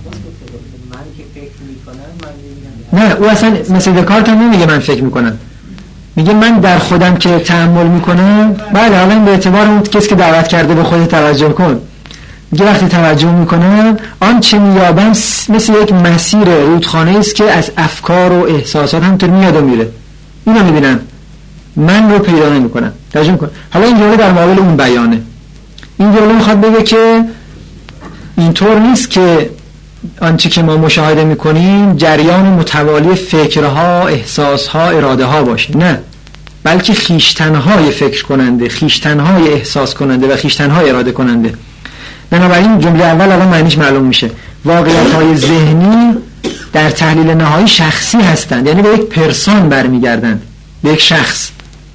نه او اصلا مثل دکارت هم نمیگه من فکر میکنم، میگه من در خودم که تأمل میکنم. بله حالا به اعتبار اون کسی که دعوت کرده به خود توجه کن، میگه وقتی توجه میکنم آن چه میابم مثل یک مسیر رودخانه است که از افکار و احساسات همطور میاد و میره. اینو میبینم، من رو پیدا نمیکنم. توجه میکنم. حالا این جمله در مقابل اون بیانه. این جمله میخواد بگه که اینطور نیست که آنچه که ما مشاهده میکنیم جریان متوالی فکرها، احساسها، اراده ها باشه، نه، بلکه خیشتنهای فکر کننده، خیشتنهای احساس کننده و خیشتنهای اراده کننده. بنابراین جمله اول الان معنیش معلوم میشه. واقعیت های ذهنی در تحلیل نهایی شخصی هستند، یعنی به یک پرسون برمیگردند. به یک شخص.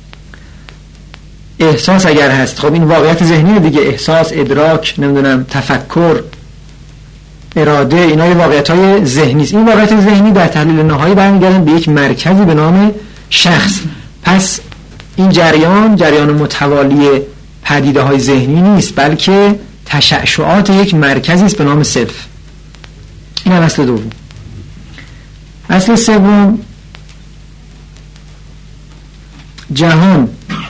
احساس اگر هست، خب این واقعیت ذهنی دیگه، احساس، ادراک، نمیدونم تفکر، اراده، اینا یه واقعیت‌های ذهنی است. این واقعیت ذهنی در تحلیل نهایی برمیگردن به یک مرکزی به نام شخص. پس این جریان جریان متوالی پدیده‌های ذهنی نیست، بلکه تشعشعات یک مرکزی است به نام سلف. این هم اصل دوم. اصل سوم، جهان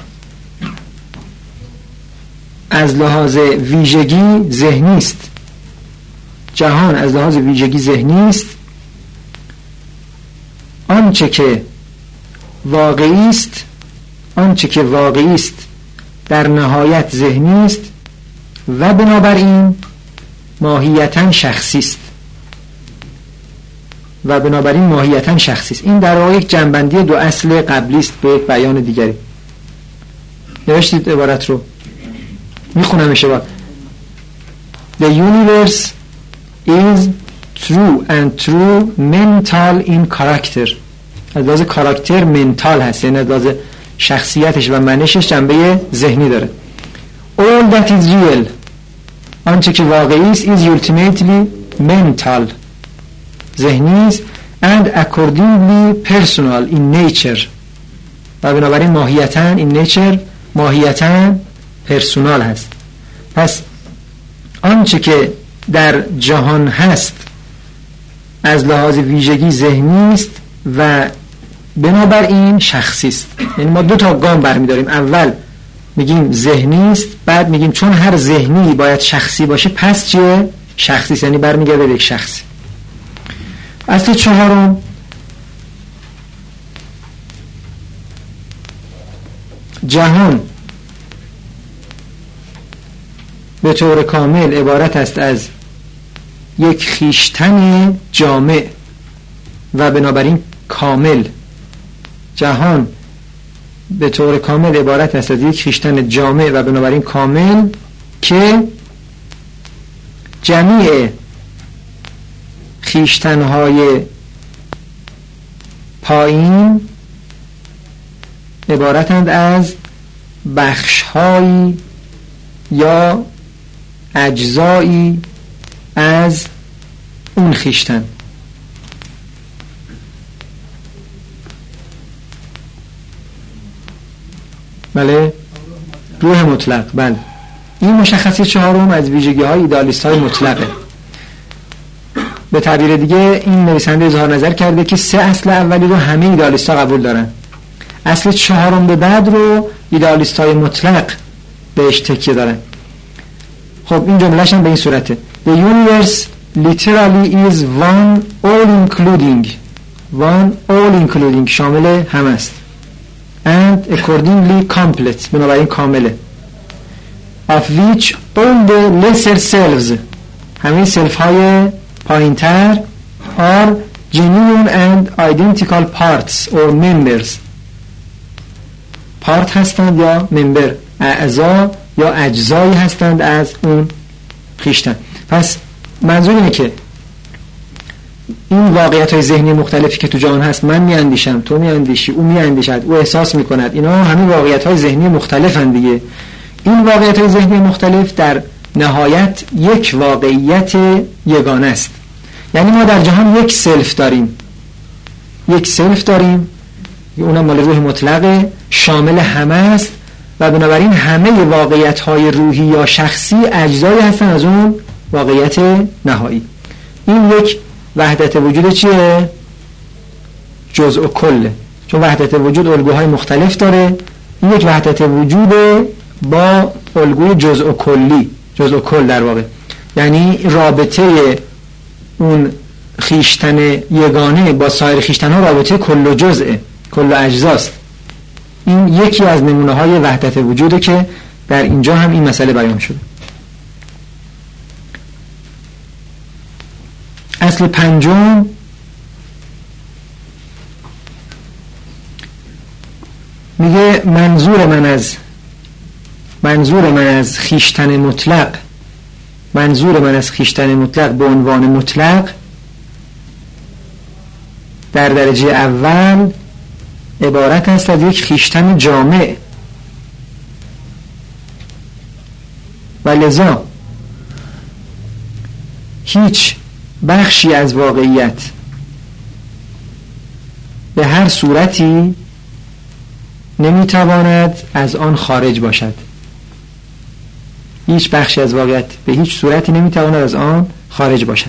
از لحاظ ویژگی ذهنی است. جهان از لحاظ ویژگی ذهنی است. آنچه که واقعی است، آنچه که واقعی است در نهایت ذهنی است و بنابراین ماهیتاً شخصی است. و بنابراین ماهیتاً شخصی است. این در واقع یک جنبندی دو اصل قبلی است به یک بیان دیگری. نوشتید عبارت رو، میخونمش با The universe is true and true mental in character. از لحاظ کاراکتر منتال هست، یعنی از لحاظ شخصیتش و منشش جنبه ذهنی داره. All that is real، آنچه که واقعی است، is ultimately mental، ذهنی است، and accordingly personal in nature، و بنابراین ماهیتاً in nature ماهیتاً پرسونال هست. پس آنچه که در جهان هست از لحاظ ویژگی ذهنی است و بنابراین شخصی است. یعنی ما دو تا گام برمی‌داریم، اول میگیم ذهنی است، بعد میگیم چون هر ذهنی باید شخصی باشه پس چیه؟ شخصی است، یعنی برمیگرده به یک شخصی. اصل چهارم، جهان به طور کامل عبارت است از یک خویشتن جامع و بنابراین کامل. جهان به طور کامل عبارت است از یک خویشتن جامع و بنابراین کامل که جمیع خویشتن‌های پایین عبارتند از بخش‌هایی یا اجزایی از اون خویشتن. بله، روح مطلق. بله، این مشخصی چهارم از ویژگی‌های ایدالیست‌های مطلقه. به تعبیر دیگه این نویسنده اظهار نظر کرده که سه اصل اولی رو همه ایدالیست‌ها قبول دارن، اصل چهارم به بعد رو ایدالیست‌های مطلق بهش تکیه دارن. خب این جمله‌ش هم به این صورته: The universe literally is one all including one all including شامل هم است and accordingly complete بنابراین کامله of which all the lesser selves همه سلف های پایینتر are genuine and identical parts or members پارت هستند یا ممبر، اعضا یا اجزایی هستند از اون خویشتن. پس منظور اینه که این واقعیت های ذهنی مختلفی که تو جهان هست، من می اندیشم، تو می اندیشی، او می اندیشد، او احساس می کند، اینا همین واقعیت های ذهنی مختلف هست دیگه. این واقعیت های ذهنی مختلف در نهایت یک واقعیت یگانه است. یعنی ما در جهان یک سلف داریم، یک سلف داریم، اونم مال روح مطلقه، شامل همه است و بنابراین همه واقعیت های روحی یا شخصی اجزایی هستن از اون واقعیت نهایی. این یک وحدت وجود چیه؟ جزء و کله. چون وحدت وجود الگوهای مختلف داره، این یک وحدت وجود با الگوی جزء و کلی، جزء و کل در واقع، یعنی رابطه اون خیشتن یگانه با سایر خیشتن ها رابطه کل و جزء، کل و اجزاست. این یکی از نمونه های وحدت وجوده که در اینجا هم این مسئله بیان شده. اصل پنجم میگه منظور من از منظور من از خیشتن مطلق منظور من از خیشتن مطلق به عنوان مطلق در درجه اول عبارت است از یک خویشتن جامع و لذا هیچ بخشی از واقعیت به هر صورتی نمیتواند از آن خارج باشد. هیچ بخشی از واقعیت به هیچ صورتی نمیتواند از آن خارج باشد.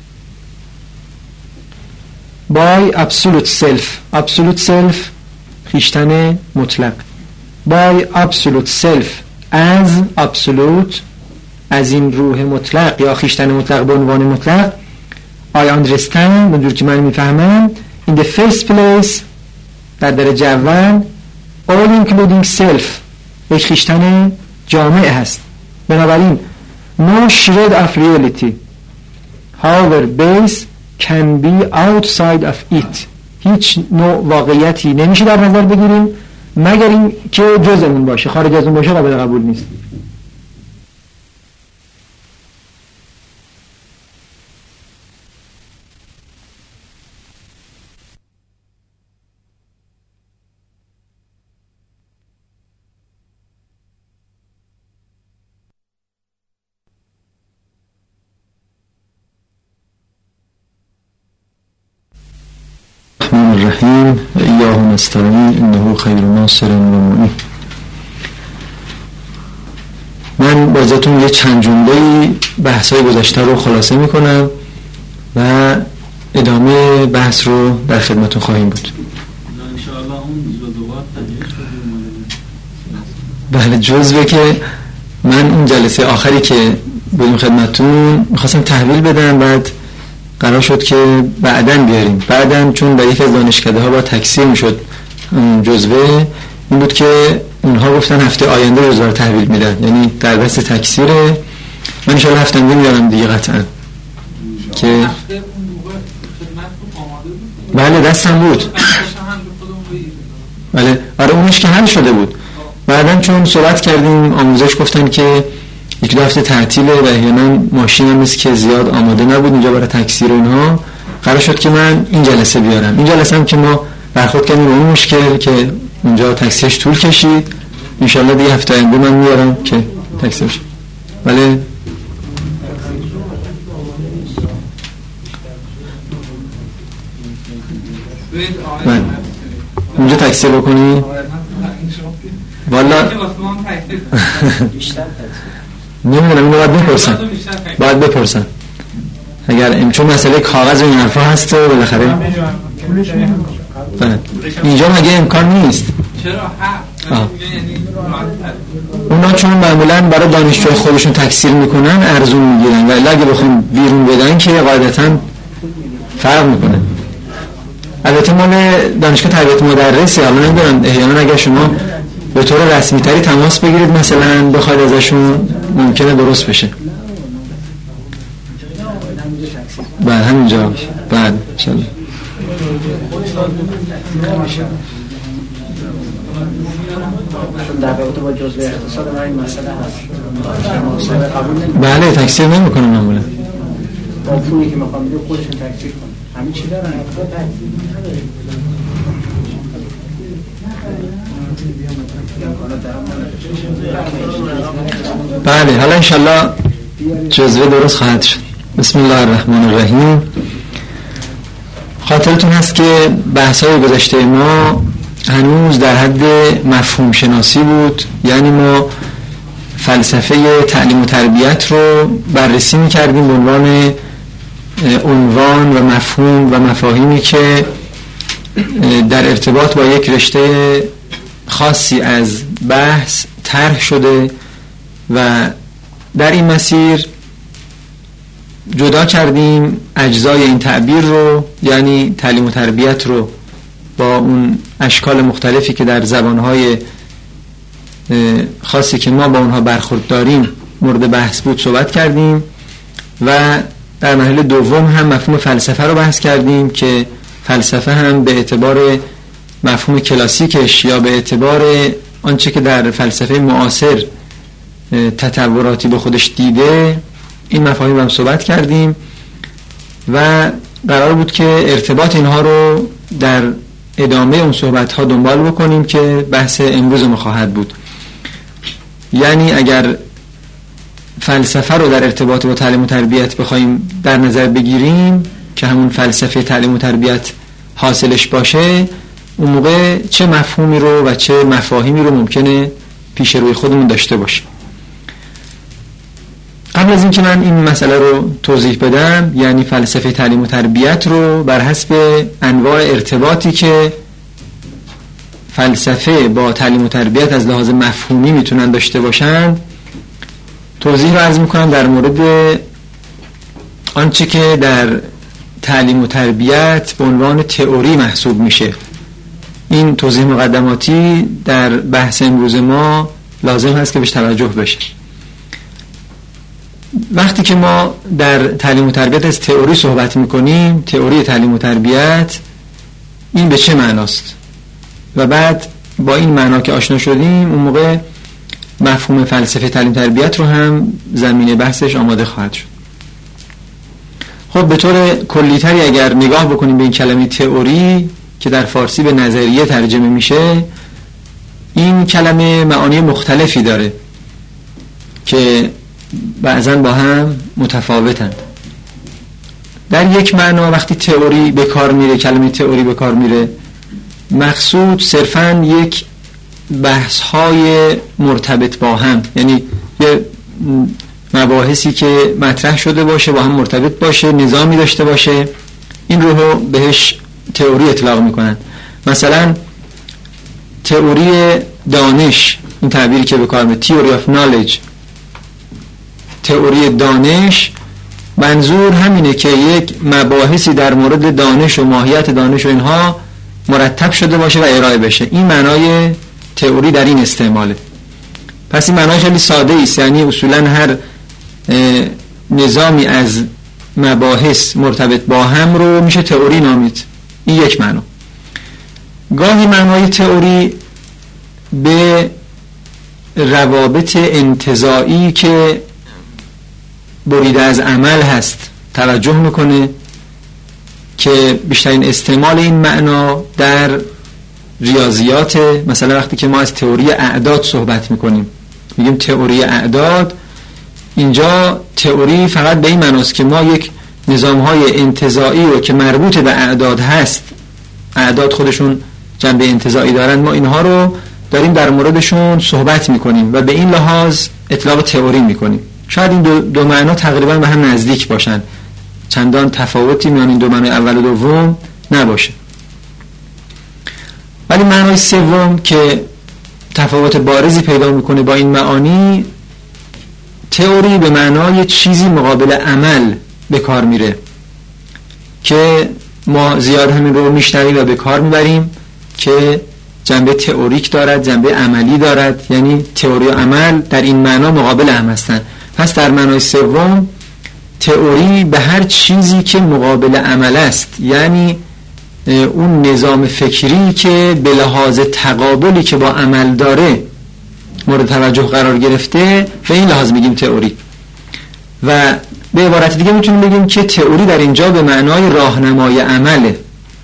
by absolute self. absolute self خویشتن مطلق. by absolute self as absolute از این روح مطلق یا خویشتن مطلق به عنوان مطلق. I understand اونجور که من میفهمم in the first place در درجه اول all including self یک خویشتن جامع هست. بنابراین no shred of reality however base can be outside of it. هیچ نوع واقعیتی نمیشه در نظر بگیریم مگر این که جزءمون باشه، خارج از اون باشه قابل قبول نیست.
الرحمن الرحیم ایاه نستعین انه خیر ناصر و معین. من با ازتون یه چند جمله بحث‌های گذشته رو خلاصه میکنم و ادامه بحث رو در خدمتون خواهیم بود. بله جزوه که من اون جلسه آخری که بودیم خدمتون میخواستم تحویل بدم، بعد قرار شد که بعداً بیاریم. بعداً چون در یک از دانشکده ها با تکثیر میشد جزوه، این بود که اونها گفتن هفته آینده جزوه رو تحویل میدن، یعنی در دست تکثیره. من انشاءالله هفته آینده میارم دیگه قطعاً که بله دستم بود. بله آره اونش که حل شده بود. بعداً چون صحبت کردیم آموزش گفتن که یک دو هفته تعطیله و احیانا ماشین هم نیست که زیاد آماده نبود اینجا برای تکثیر اینها، قرار شد که من این جلسه بیارم. این جلسه هم که ما برخورد کردیم به اون مشکل که اونجا تکثیرش طول کشید، انشالله دیگه هفته آینده من میارم که تکثیرش. بله بله اونجا تکثیر بکنی والا نمیدونم، اینو باید بپرسن باید بپرسن اگر چون مسئله کاغذ و این حرفا هست و بالاخره اینجا مگه امکان نیست. چرا؟ اونا چون معمولا برای دانشجوی خودشون تکثیر میکنن ارزون میگیرن، ولی اگه بخون بیرون بدن که قاعدتا فرق میکنه. البته مال دانشگاه تربیت مدرسی، حالا نمیدونم احیانا اگر شما به طور رسمی تری تماس بگیرید مثلا بخواید ازشون ممکنه درست بشه. بعد همینجا بعد انشالله
در رابطه با جزء اقتصاد ما این مسئله هست.
بله تکثیر نمی‌کنن معمولا.
با پولی که می‌خوام بده خودشون تکثیر کنن. همین چی دارن؟
بله حالا انشالله جزوه درست خواهد شد. بسم الله الرحمن الرحیم. خاطرتون هست که بحث‌های گذشته ما هنوز در حد مفهوم شناسی بود، یعنی ما فلسفه تعلیم و تربیت رو بررسی می‌کردیم به عنوان عنوان و مفهوم و مفاهیمی که در ارتباط با یک رشته خاصی از بحث طرح شده و در این مسیر جدا کردیم اجزای این تعبیر رو، یعنی تعلیم و تربیت رو با اون اشکال مختلفی که در زبانهای خاصی که ما با اونها برخورد داریم مورد بحث بود صحبت کردیم و در مرحله دوم هم مفهوم فلسفه رو بحث کردیم که فلسفه هم به اعتبار مفهوم کلاسیکش یا به اعتبار آنچه که در فلسفه معاصر تطوراتی به خودش دیده این مفاهیم هم صحبت کردیم و قرار بود که ارتباط اینها رو در ادامه اون صحبت ها دنبال بکنیم که بحث امروز ما خواهد بود. یعنی اگر فلسفه رو در ارتباط با تعلیم و تربیت بخوایم در نظر بگیریم که همون فلسفه تعلیم و تربیت حاصلش باشه، اون موقع چه مفهومی رو و چه مفاهیمی رو ممکنه پیش روی خودمون داشته باشه. قبل از اینکه من این مسئله رو توضیح بدم، یعنی فلسفه تعلیم و تربیت رو بر حسب انواع ارتباطی که فلسفه با تعلیم و تربیت از لحاظ مفهومی میتونن داشته باشن، توضیح رو عرض میکنم در مورد آنچه که در تعلیم و تربیت به عنوان تئوری محسوب میشه. این توضیح مقدماتی در بحث امروز ما لازم هست که بهش توجه بشه. وقتی که ما در تعلیم و تربیت از تئوری صحبت میکنیم، تئوری تعلیم و تربیت، این به چه معناست؟ و بعد با این معنا که آشنا شدیم، اون موقع مفهوم فلسفه تعلیم تربیت رو هم زمینه بحثش آماده خواهد شد. خب به طور کلی‌تری اگر نگاه بکنیم به این کلمه تئوری که در فارسی به نظریه ترجمه میشه، این کلمه معانی مختلفی داره که بعضا با هم متفاوتند. در یک معنا وقتی تئوری به کار میره، کلمه تئوری به کار میره، مقصود صرفاً یک بحث های مرتبط با هم، یعنی یه مباحثی که مطرح شده باشه با هم مرتبط باشه، نظامی داشته باشه، این رو بهش تئوری اطلاق میکنن. مثلا تئوری دانش، این تعبیری که به کار میره، theory of knowledge، تئوری دانش، منظور همینه که یک مباحثی در مورد دانش و ماهیت دانش و اینها مرتب شده باشه و ارائه بشه. این معنای تئوری در این استعماله. پس این معنای خیلی ساده است، یعنی اصولا هر نظامی از مباحث مرتبط با هم رو میشه تئوری نامید. این یک معنا. گاهی معنای تئوری به روابط انتزاعی که بریده از عمل هست توجه میکنه که بیشترین استعمال این معنا در ریاضیات. مثلا وقتی که ما از تئوری اعداد صحبت میکنیم، میگیم تئوری اعداد، اینجا تئوری فقط به این معناست که ما یک نظام‌های انتزاعی رو که مربوط به اعداد هست، اعداد خودشون جنبه انتزاعی دارن، ما اینها رو داریم در موردشون صحبت میکنیم و به این لحاظ اطلاق تئوری میکنیم. شاید این دو, دو معنا تقریبا به هم نزدیک باشن، چندان تفاوتی میان این دو معنای اول و دوم نباشه. ولی معنای سوم که تفاوت بارزی پیدا میکنه با این معانی، تئوری به معنای چیزی مقابل عمل به کار میره که ما زیاد همین رو میشنویم و به کار میبریم که جنبه تئوریک دارد، جنبه عملی دارد، یعنی تئوری و عمل در این معنا مقابل هم هستن. پس در معنای سوم تئوری به هر چیزی که مقابل عمل است، یعنی اون نظام فکری که به لحاظ تقابلی که با عمل داره مورد توجه قرار گرفته، به این لحاظ میگیم تئوری. و به عبارت دیگه میتونیم بگیم که تئوری در اینجا به معنای راهنمای عمله،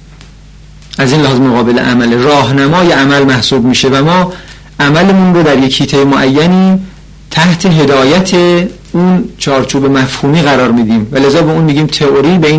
از این لحاظ مقابل عمل، راهنمای عمل محسوب میشه و ما عملمون رو در یک حیطه معینی تحت هدایت اون چارچوب مفهومی قرار میدیم و لذا به اون میگیم تئوری. به این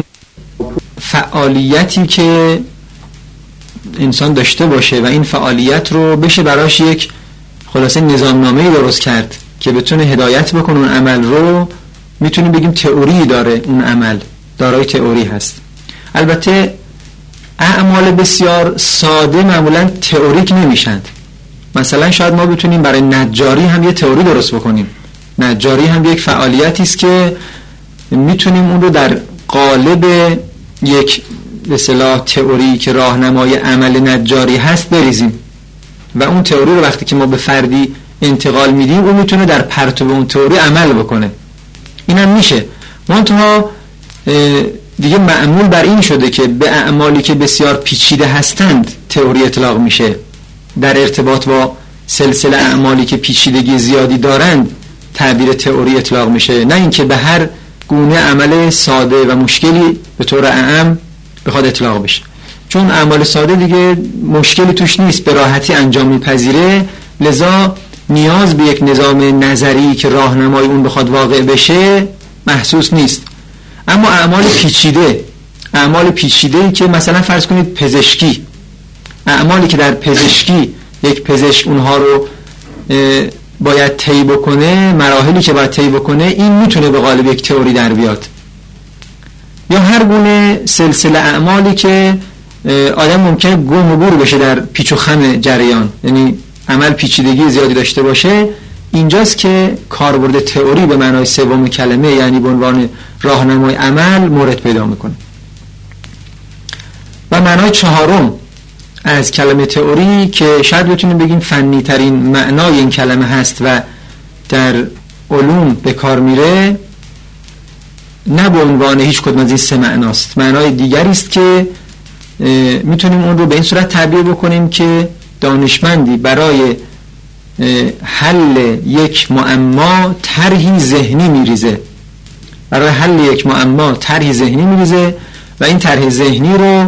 فعالیتی که انسان داشته باشه و این فعالیت رو بشه براش یک خلاصه نظامنامه‌ای درست کرد که بتونه هدایت بکنه اون عمل رو، میتونیم بگیم تئوری داره، اون عمل دارای تئوری هست. البته اعمال بسیار ساده معمولا تئوریک نمیشند. مثلا شاید ما بتونیم برای نجاری هم یه تئوری درست بکنیم. نجاری هم یک فعالیتی است که میتونیم اون رو در قالب یک به اصطلاح تئوری که راهنمای عمل نجاری هست بریزیم و اون تئوری رو وقتی که ما به فردی انتقال میدیم، اون میتونه در پرتو اون تئوری عمل بکنه. اینم میشه. منتها دیگه معمول بر این شده که به اعمالی که بسیار پیچیده هستند تئوری اطلاق میشه، در ارتباط با سلسله اعمالی که پیچیدگی زیادی دارند تعبیر تئوری اطلاق میشه، نه اینکه به هر گونه عمل ساده و مشکلی به طور عام بخواد اطلاق بشه. چون اعمال ساده دیگه مشکلی توش نیست، به راحتی انجام میپذیره، لذا نیاز به یک نظام نظری که راهنمای اون بخواد واقع بشه محسوس نیست. اما اعمال پیچیده، اعمال پیچیده‌ای که مثلا فرض کنید پزشکی، اعمالی که در پزشکی یک پزشک اونها رو باید طی بکنه، مراحلی که باید طی بکنه، این میتونه به قالب یک تئوری در بیاد. یا هر گونه سلسله اعمالی که آدم ممکنه گم و گور بشه در پیچ و خم جریان، یعنی عمل پیچیدگی زیادی داشته باشه، اینجاست که کاربرد تئوری به معنای سوم کلمه، یعنی به عنوان راهنمای عمل، مورد پیدا میکنه. و معنای چهارم از کلمه تئوری که شاید بتونیم بگیم فنی ترین معنای این کلمه هست و در علوم به کار میره، نه به عنوان هیچ کدوم از این سه معناست، معنای دیگری است که میتونیم اون رو به این صورت تعبیر بکنیم که دانشمندی برای حل یک معما طرحی ذهنی میریزه، برای حل یک معما طرحی ذهنی میریزه و این طرح ذهنی رو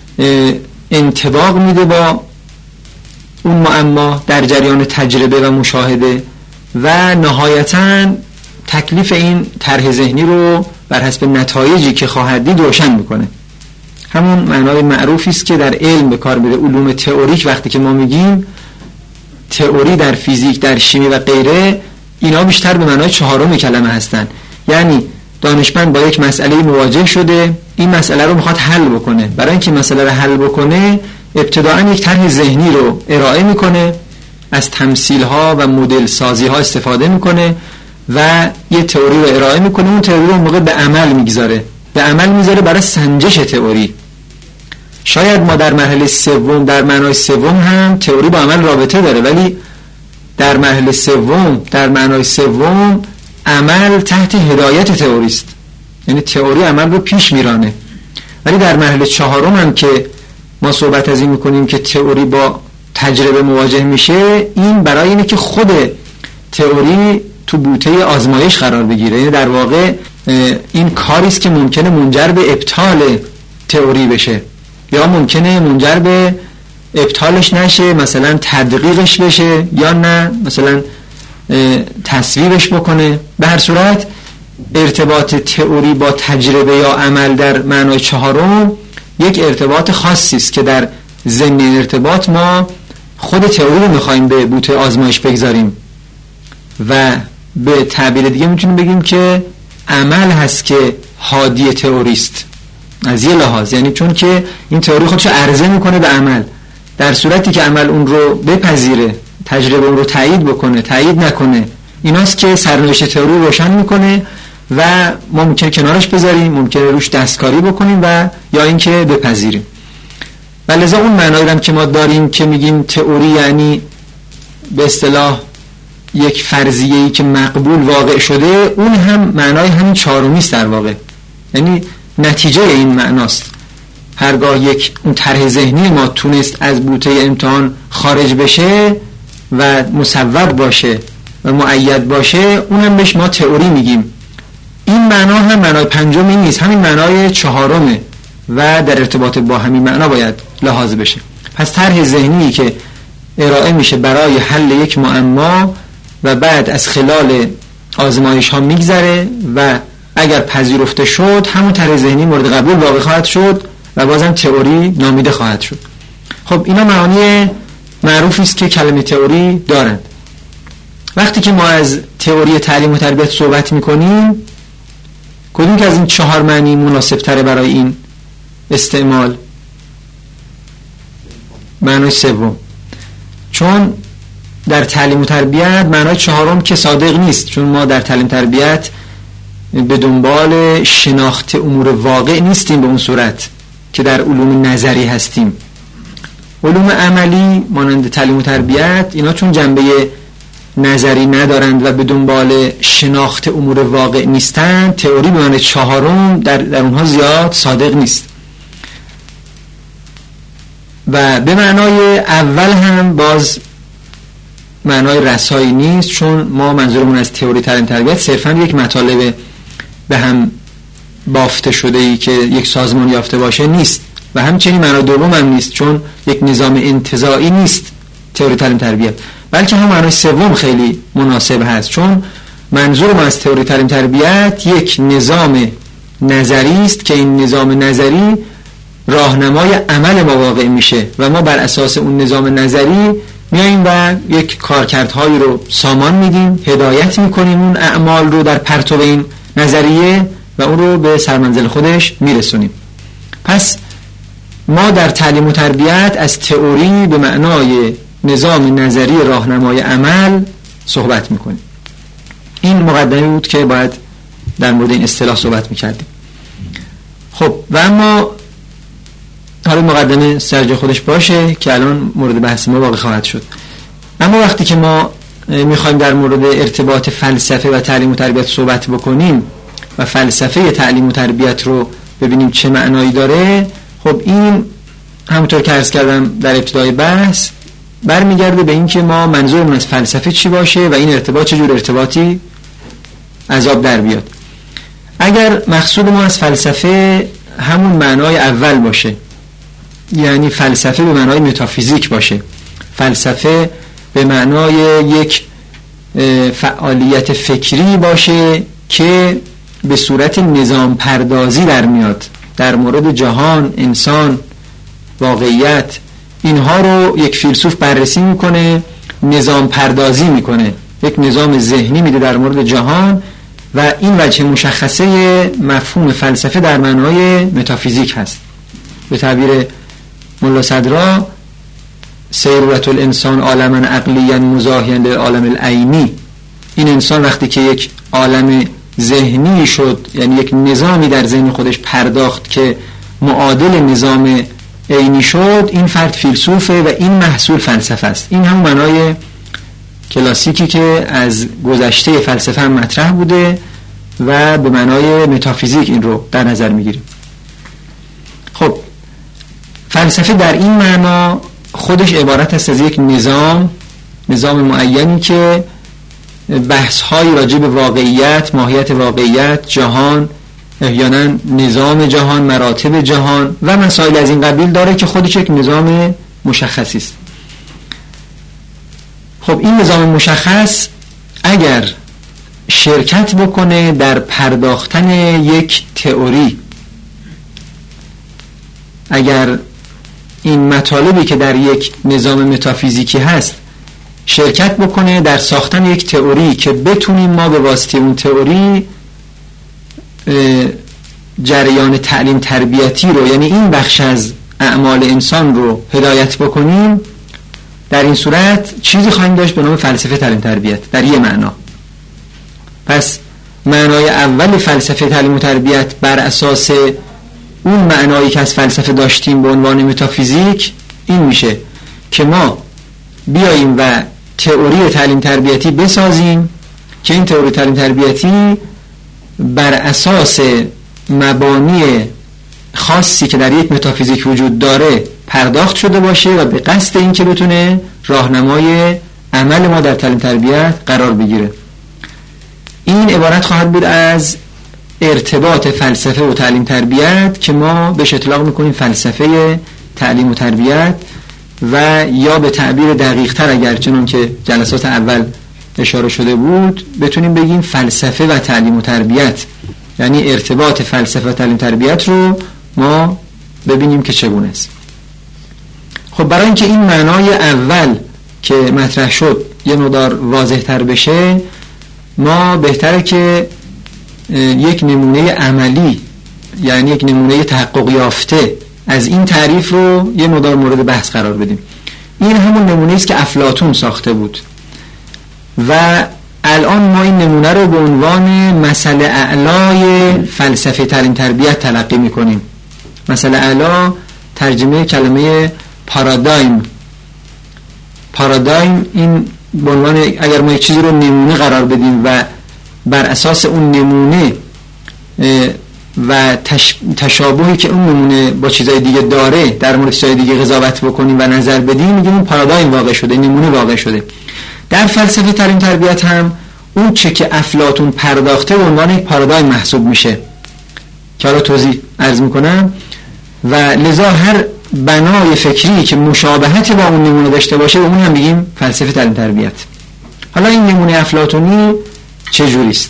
انطباق میده با اون معما در جریان تجربه و مشاهده و نهایتاً تکلیف این طرح ذهنی رو بر حسب نتایجی که خواهد دید روشن میکنه. همون معنای معروفی است که در علم به کار میره، علوم تئوریک. وقتی که ما میگیم تئوری در فیزیک، در شیمی و غیره، اینا بیشتر به معنای چهارم کلمه هستن. یعنی دانشمند با یک مسئله مواجه شده، این مسئله رو میخواد حل بکنه. برای اینکه مسئله رو حل بکنه ابتداعاً یک طرح ذهنی رو ارائه میکنه، از تمثیل ها و مدل سازی ها استفاده میکنه و یه تئوری رو ارائه میکنه. اون تئوری رو موقع به عمل میگذاره، به عمل میذاره برای سنجش تئوری. شاید ما در مرحله سوم، در معنای سوم هم تئوری با عمل رابطه داره، ولی در مرحله سوم، در معنای سوم، عمل تحت هدایت تئوری است، یعنی تئوری عمل رو پیش میرانه. ولی در مرحله چهارم هم که ما صحبت از این میکنیم که تئوری با تجربه مواجه میشه، این برای اینه که خود تئوری تو بوته آزمایش قرار بگیره. یعنی در واقع این کاری است که ممکنه منجر به ابطال تئوری بشه، یا ممکنه منجر به ابطالش نشه، مثلا تدقیقش بشه، یا نه مثلا تصویبش بکنه. به هر صورت ارتباط تئوری با تجربه یا عمل در معنای چهارم یک ارتباط خاصی است که در ضمن ارتباط ما خود تئوری رو میخوایم به بوته آزمایش بگذاریم و به تعبیر دیگه میتونیم بگیم که عمل هست که هادی تئوری است از یه لحاظ، یعنی چون که این تئوری خودشو عرضه میکنه به عمل. در صورتی که عمل اون رو بپذیره، تجربه اون رو تایید بکنه، تایید نکنه، ایناست که سرنوشت تئوری روشن میکنه و ما ممکنه کنارش بذاریم، ممکنه روش دستکاری بکنیم و یا اینکه بپذیریم. و لذا اون معنایی هم که ما داریم که میگیم تئوری یعنی به اصطلاح یک فرضیه‌ای که مقبول واقع شده، اون هم معنای همین چهارمی است در واقع. یعنی نتیجه این معناست. هرگاه یک اون طرح ذهنی ما تونست از بوته امتحان خارج بشه و مصوب باشه و مؤید باشه، اونم بهش ما تئوری میگیم. این معنا هم معنای پنجمی نیست، همین معنای چهارمه و در ارتباط با همین معنا باید لحاظ بشه. پس طرح ذهنی که ارائه میشه برای حل یک معما و بعد از خلال آزمایش ها میگذره و اگر پذیرفته شد، همون طرح ذهنی مورد قبول واقع خواهد شد و بازم تئوری نامیده خواهد شد. خب اینا معانی معروفی است که کلمه تئوری دارند. وقتی که ما از تئوری تعلیم و تربیت صحبت میکنیم، کدوم که از این چهار معنی مناسب تره برای این استعمال؟ معنای سوم. چون در تعلیم و تربیت معنای چهارم که صادق نیست، چون ما در تعلیم تربیت به دنبال شناخت امور واقع نیستیم به اون صورت که در علوم نظری هستیم. علوم عملی مانند تعلیم و تربیت، اینا چون جنبه نظری ندارند و به دنبال شناخت امور واقع نیستند، تئوری به معنای چهارم در, در اونها زیاد صادق نیست. و به معنای اول هم باز معنای رسایی نیست، چون ما منظورمون از تئوری تعلیم تربیت صرفاً یک مطالب به هم بافته شده ای که یک سازمان یافته باشه نیست، و همچنین معنای دوم هم نیست، چون یک نظام انتزاعی نیست تئوری تعلیم تربیت، بلکه هم معنای سوم خیلی مناسب هست، چون منظور ما از تئوری تعلیم تربیت یک نظام نظری است که این نظام نظری راهنمای عمل ما واقع میشه و ما بر اساس اون نظام نظری میاییم و یک کارکردهایی رو سامان میدیم، هدایت میکنیم اون اعمال رو در پرتو این نظریه و اون رو به سرمنزل خودش میرسونیم. پس ما در تعلیم و تربیت از تئوری به معنای نظام نظری راهنمای عمل صحبت میکنیم. این مقدمه بود که باید در مورد این اصطلاح صحبت میکردیم. خب و اما حالا مقدمه سر خودش باشه که الان مورد بحث ما واقع خواهد شد. اما وقتی که ما میخوایم در مورد ارتباط فلسفه و تعلیم و تربیت صحبت بکنیم و فلسفه تعلیم و تربیت رو ببینیم چه معنایی داره، خب این همونطور که عرض کردم در ابتدای بحث برمیگرده به این که ما منظورمون از فلسفه چی باشه و این ارتباط چجور ارتباطی از آب در بیاد. اگر مقصود ما از فلسفه همون معنای اول باشه، یعنی فلسفه به معنای متافیزیک باشه، فلسفه به معنای یک فعالیت فکری باشه که به صورت نظام پردازی در میاد در مورد جهان، انسان، واقعیت، اینها رو یک فیلسوف بررسی میکنه، نظام پردازی میکنه، یک نظام ذهنی میده در مورد جهان و این وجه مشخصه مفهوم فلسفه در معنای متافیزیک هست. به تعبیر ملا صدرا سیرورت الانسان عالما عقلیا مزاحیا للعالم العینی، این انسان وقتی که یک عالم ذهنی شد، یعنی یک نظامی در ذهن خودش پرداخت که معادل نظام عینی شد، این فرد فیلسوفه و این محصول فلسفه است. این هم معنای کلاسیکی که از گذشته فلسفه هم مطرح بوده و به معنای متافیزیک این رو در نظر میگیریم. خب فلسفه در این معنا خودش عبارت است از یک نظام نظام معینی که بحث‌های راجع به واقعیت، ماهیت واقعیت، جهان، احیانا نظام جهان، مراتب جهان و مسائل از این قبیل داره که خودش یک نظام مشخصی است. خب این نظام مشخص اگر شرکت بکنه در پرداختن یک تئوری، اگر این مطالبی که در یک نظام متافیزیکی هست شرکت بکنه در ساختن یک تئوری که بتونیم ما به واسطه اون تئوری جریان تعلیم تربیتی رو، یعنی این بخش از اعمال انسان رو هدایت بکنیم، در این صورت چیزی خواهیم داشت به نام فلسفه تعلیم تربیت در یه معنا. پس معنای اول فلسفه تعلیم و تربیت بر اساس اون معنایی که از فلسفه داشتیم به عنوان متافیزیک این میشه که ما بیاییم و تئوری تعلیم تربیتی بسازیم که این تئوری تعلیم تربیتی بر اساس مبانی خاصی که در یک متافیزیک وجود داره پرداخت شده باشه و به قصد این که بتونه راهنمای عمل ما در تعلیم تربیت قرار بگیره. این عبارت خواهد بود از ارتباط فلسفه و تعلیم تربیت که ما بهش اطلاق میکنیم فلسفه تعلیم و تربیت، و یا به تعبیر دقیق تر اگر چنان که جلسات اول اشاره شده بود بتونیم بگیم فلسفه و تعلیم و تربیت، یعنی ارتباط فلسفه و تعلیم تربیت رو ما ببینیم که چگونه است. خب برای اینکه این معنای اول که مطرح شد یه مقدار واضح تر بشه، ما بهتره که یک نمونه عملی، یعنی یک نمونه تحقق یافته از این تعریف رو یه مقدار مورد بحث قرار بدیم. این همون نمونه است که افلاطون ساخته بود و الان ما این نمونه رو به عنوان مسئله اعلای فلسفه تعلیم تربیت تلقی میکنیم. مسئله اعلا ترجمه کلمه پارادایم. پارادایم این به عنوان اگر ما یک چیزی رو نمونه قرار بدیم و بر اساس اون نمونه و تش... تشابهی که اون نمونه با چیزای دیگه داره در مورد چیزای دیگه قضاوت بکنیم و نظر بدیم، میگیم اون پارادایم واقع شده، نمونه واقع شده. در فلسفه تعلیم تربیت هم اون چه که افلاطون پرداخته به عنوان یک پارادایم محسوب میشه که حالا توضیح عرض میکنم. و لذا هر بنای فکری که مشابهت با اون نمونه داشته باشه اون هم بگیم فلسفه تعلیم تربیت. حالا این نمونه افلاطونی چه جوری است؟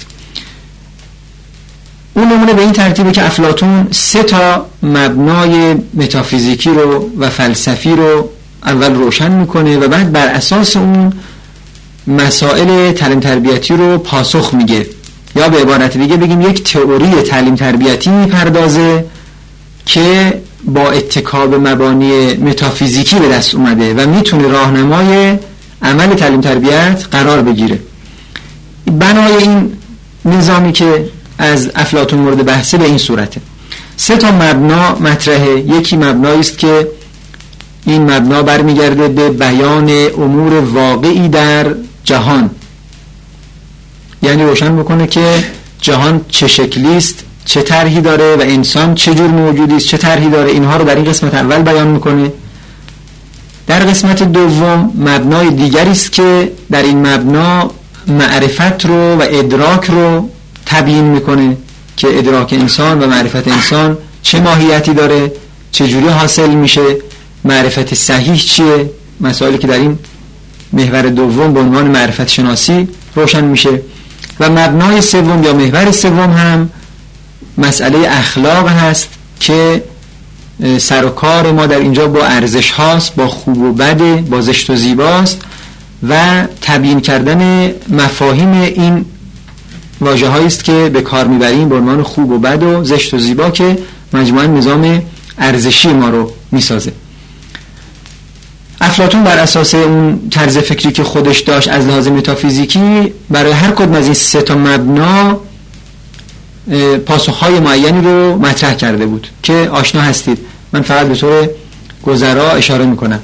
اون نمونه به این ترتیبه که افلاطون سه تا مبنای متافیزیکی رو و فلسفی رو اول روشن میکنه و بعد بر اساس اون مسائل تعلیم تربیتی رو پاسخ میگه، یا به عبارت دیگه بگیم یک تئوری تعلیم تربیتی میپردازه که با اتکا به مبانی متافیزیکی به دست اومده و میتونه راهنمای عمل تعلیم تربیت قرار بگیره. بنای این نظامی که از افلاطون مورد بحثه به این صورته. سه تا مبنا مطرحه. یکی مبنایی است که این مبنا برمیگرده به بیان امور واقعی در جهان، یعنی روشن بکنه که جهان چه شکلی است، چه طرحی داره و انسان چه جور موجودی است، چه طرحی داره. اینها رو در این قسمت اول بیان میکنه. در قسمت دوم مبنای دیگری است که در این مبنا معرفت رو و ادراک رو تبیین میکنه که ادراک انسان و معرفت انسان چه ماهیتی داره، چه جوری حاصل میشه، معرفت صحیح چیه، مسائلی که در این محور دوم به عنوان معرفت شناسی روشن میشه. و مبنای سوم یا محور سوم هم مسئله اخلاق هست که سر و کار ما در اینجا با ارزش هاست، با خوب و بده، با زشت و زیباست و تبیین کردن مفاهیم این واژه هایی است که به کار میبریم به عنوان خوب و بد و زشت و زیبا که مجموعاً نظام ارزشی ما رو میسازه. افلاطون بر اساس اون طرز فکری که خودش داشت از لحاظ متافیزیکی برای هر کدوم از این سه تا مبنا پاسخهای معینی رو مطرح کرده بود که آشنا هستید. من فقط به طور گذرا اشاره میکنم.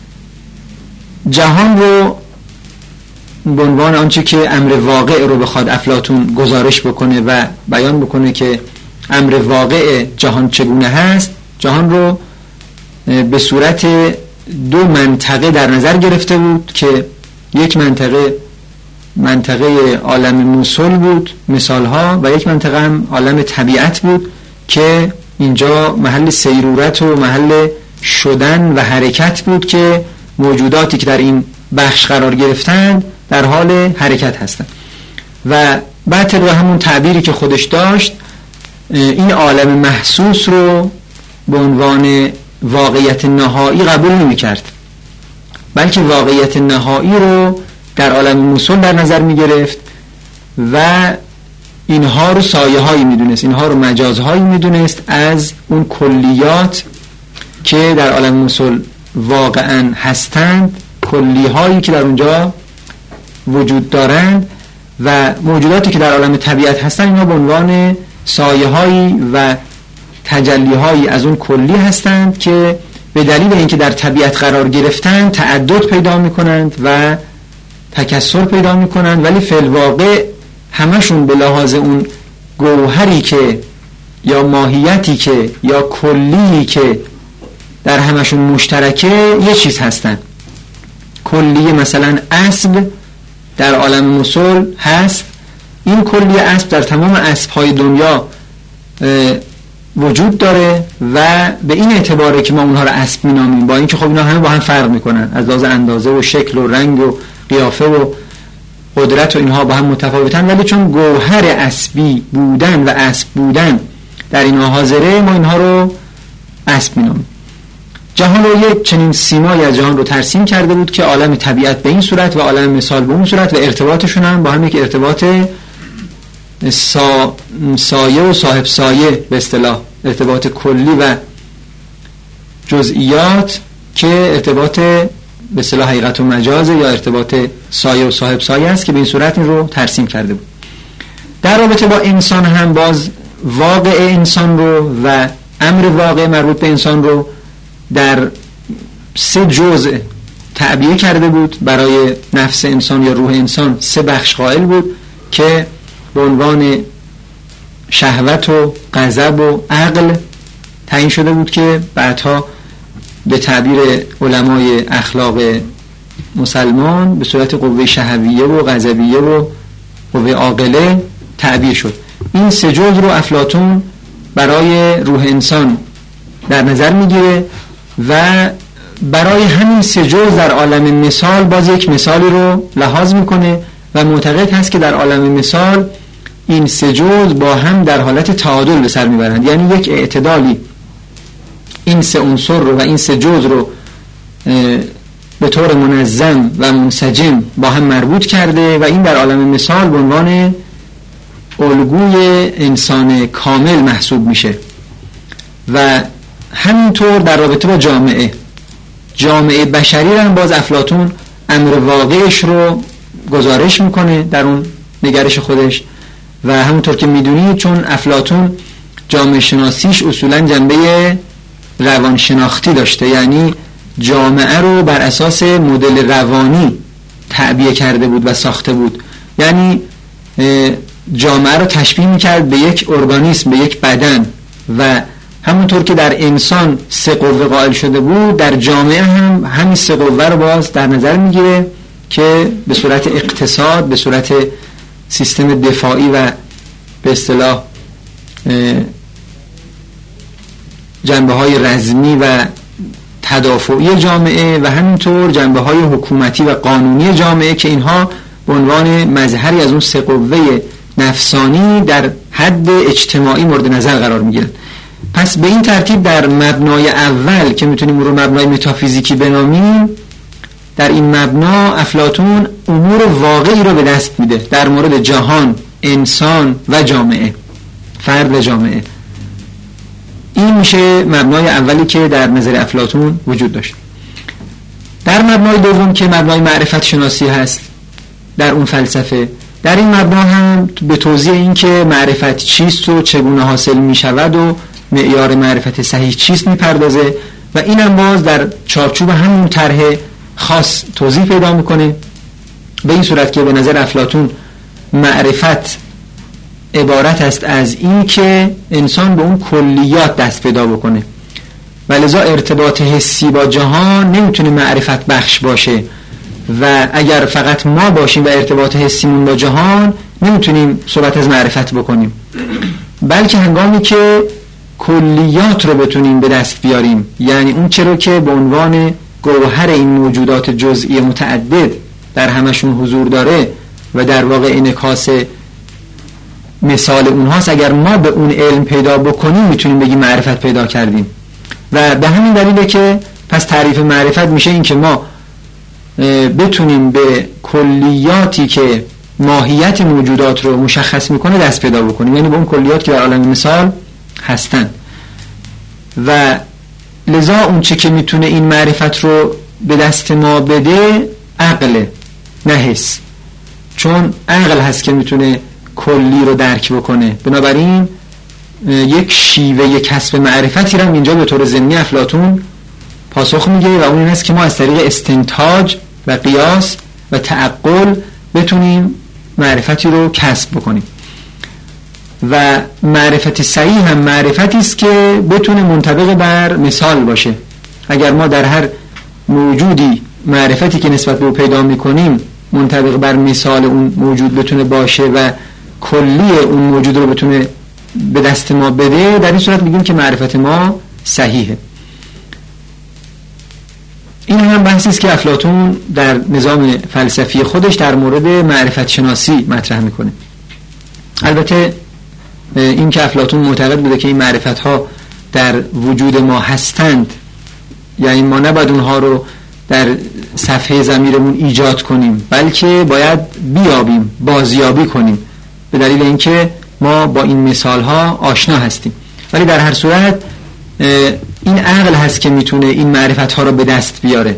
جهان رو به عنوان آنچه که امر واقع رو بخواد افلاطون گزارش بکنه و بیان بکنه که امر واقع جهان چگونه هست، جهان رو به صورت دو منطقه در نظر گرفته بود که یک منطقه منطقه عالم موصول بود مثالها و یک منطقه هم عالم طبیعت بود که اینجا محل سیرورت و محل شدن و حرکت بود که موجوداتی که در این بخش قرار گرفتن در حال حرکت هستند. و بعد طبق همون تعبیری که خودش داشت این عالم محسوس رو به عنوان واقعیت نهایی قبول نمی کرد، بلکه واقعیت نهایی رو در عالم موصول در نظر می گرفت و اینها رو سایه هایی می دونست، اینها رو مجاز هایی می دونست از اون کلیات که در عالم موصول واقعا هستند، کلی هایی که در اونجا وجود دارند و موجوداتی که در عالم طبیعت هستند اینها به عنوان سایه هایی و تجلی هایی از اون کلی هستند که به دلیل اینکه در طبیعت قرار گرفتن تعدد پیدا می کنند و تکثر پیدا می کنند، ولی فی الواقع همشون به لحاظ اون گوهری که یا ماهیتی که یا کلی که در همشون مشترکه یه چیز هستن. کلی مثلا اسب در عالم موصول هست، این کلی اسب در تمام اسب‌های دنیا وجود داره و به این اعتباره که ما اونها رو اسب می‌نامیم، با اینکه خب اینا همه با هم فرق میکنن از لحاظ اندازه و شکل و رنگ و قیافه و قدرت و اینها با هم متفاوتن، ولی چون گوهر اسبی بودن و اسب بودن در اینها حاضره ما اینها رو اسب می‌نامیم. جهان رو یک چنین سیمایی از جهان رو ترسیم کرده بود که عالم طبیعت به این صورت و عالم مثال به اون صورت و ارتباطشون هم با هم یک ارتباط سا... سایه و صاحب سایه به اصطلاح ارتباط کلی و جزئیات که ارتباط به اصطلاح حقیقت و مجاز یا ارتباط سایه و صاحب سایه است که به این صورت این رو ترسیم کرده بود. در رابطه با انسان هم باز واقع انسان رو و امر واقع مربوط به انسان رو در سه جزء تعبیه کرده بود. برای نفس انسان یا روح انسان سه بخش قائل بود که به عنوان شهوت و غضب و عقل تعیین شده بود که بعدها به تعبیر علمای اخلاق مسلمان به صورت قوه شهویه و غضبیه و قوه عاقله تعبیر شد. این سه جزء رو افلاطون برای روح انسان در نظر میگیره و برای همین سه جزء در عالم مثال باز یک مثالی رو لحاظ میکنه و معتقد هست که در عالم مثال این سه جزء با هم در حالت تعادل به سر میبرند، یعنی یک اعتدالی این سه عنصر رو و این سه جزء رو به طور منظم و منسجم با هم مربوط کرده و این در عالم مثال به عنوان الگوی انسان کامل محسوب میشه. و همینطور در رابطه با جامعه جامعه بشری هم باز افلاطون امر واقعش رو گزارش میکنه در اون نگرش خودش و همونطور که میدونید چون افلاطون جامعه شناسیش اصولا جنبه روانشناختی داشته، یعنی جامعه رو بر اساس مدل روانی تعبیه کرده بود و ساخته بود، یعنی جامعه رو تشبیه میکرد به یک ارگانیسم، به یک بدن و همونطور که در انسان سه قوه قائل شده بود در جامعه هم همین سه قوه رو باز در نظر میگیره که به صورت اقتصاد، به صورت سیستم دفاعی و به اصطلاح جنبه های رزمی و تدافعی جامعه و همینطور جنبه های حکومتی و قانونی جامعه که اینها به عنوان مظهری از اون سه قوه نفسانی در حد اجتماعی مورد نظر قرار میگیرن. پس به این ترتیب در مبنای اول که میتونیم رو مبنای متافیزیکی بنامیم، در این مبنا افلاطون امور واقعی رو به دست میده در مورد جهان، انسان و جامعه، فرد و جامعه. این میشه مبنای اولی که در نظر افلاطون وجود داشت. در مبنای دوم که مبنای معرفت شناسی هست در اون فلسفه، در این مبنا هم به توضیح این که معرفت چیست و چگونه حاصل میشود و معیار معرفت صحیح چیست میپردازه و این هم باز در چارچوب همون طرح خاص توضیح پیدا میکنه، به این صورت که به نظر افلاطون معرفت عبارت است از این که انسان به اون کلیات دست پیدا بکنه و لذا ارتباط حسی با جهان نمیتونه معرفت بخش باشه و اگر فقط ما باشیم و ارتباط حسیمون با جهان نمیتونیم صحبت از معرفت بکنیم، بلکه هنگامی که کلیات رو بتونیم به دست بیاریم، یعنی اون چرا که به عنوان گوهر این موجودات جزئی متعدد در همشون حضور داره و در واقع انعکاس مثال اونهاست، اگر ما به اون علم پیدا بکنیم میتونیم بگیم معرفت پیدا کردیم. و به همین دلیله که پس تعریف معرفت میشه این که ما بتونیم به کلیاتی که ماهیت موجودات رو مشخص میکنه دست پیدا بکنیم، یعنی به اون کلیات که در عالم مثال هستن. و لذا اون چه که میتونه این معرفت رو به دست ما بده عقل، نه حس، چون عقل هست که میتونه کلی رو درک بکنه. بنابراین یک شیوه کسب معرفتی رو اینجا به طور ضمنی افلاطون پاسخ میگه و اون این است که ما از طریق استنتاج و قیاس و تعقل بتونیم معرفتی رو کسب بکنیم. و معرفت صحیح هم معرفتی است که بتونه منطبق بر مثال باشه. اگر ما در هر موجودی معرفتی که نسبت به او پیدا میکنیم منطبق بر مثال اون موجود بتونه باشه و کلی اون موجود رو بتونه به دست ما بده، در این صورت میگیم که معرفت ما صحیحه. این هم بحثی است که افلاطون در نظام فلسفی خودش در مورد معرفت شناسی مطرح میکنه. البته این که افلاطون معتقد بوده که این معرفت ها در وجود ما هستند، یعنی ما نباید اونها رو در صفحه ضمیرمون ایجاد کنیم، بلکه باید بیابیم، بازیابی کنیم، به دلیل اینکه ما با این مثال ها آشنا هستیم. ولی در هر صورت این عقل هست که میتونه این معرفت ها رو به دست بیاره.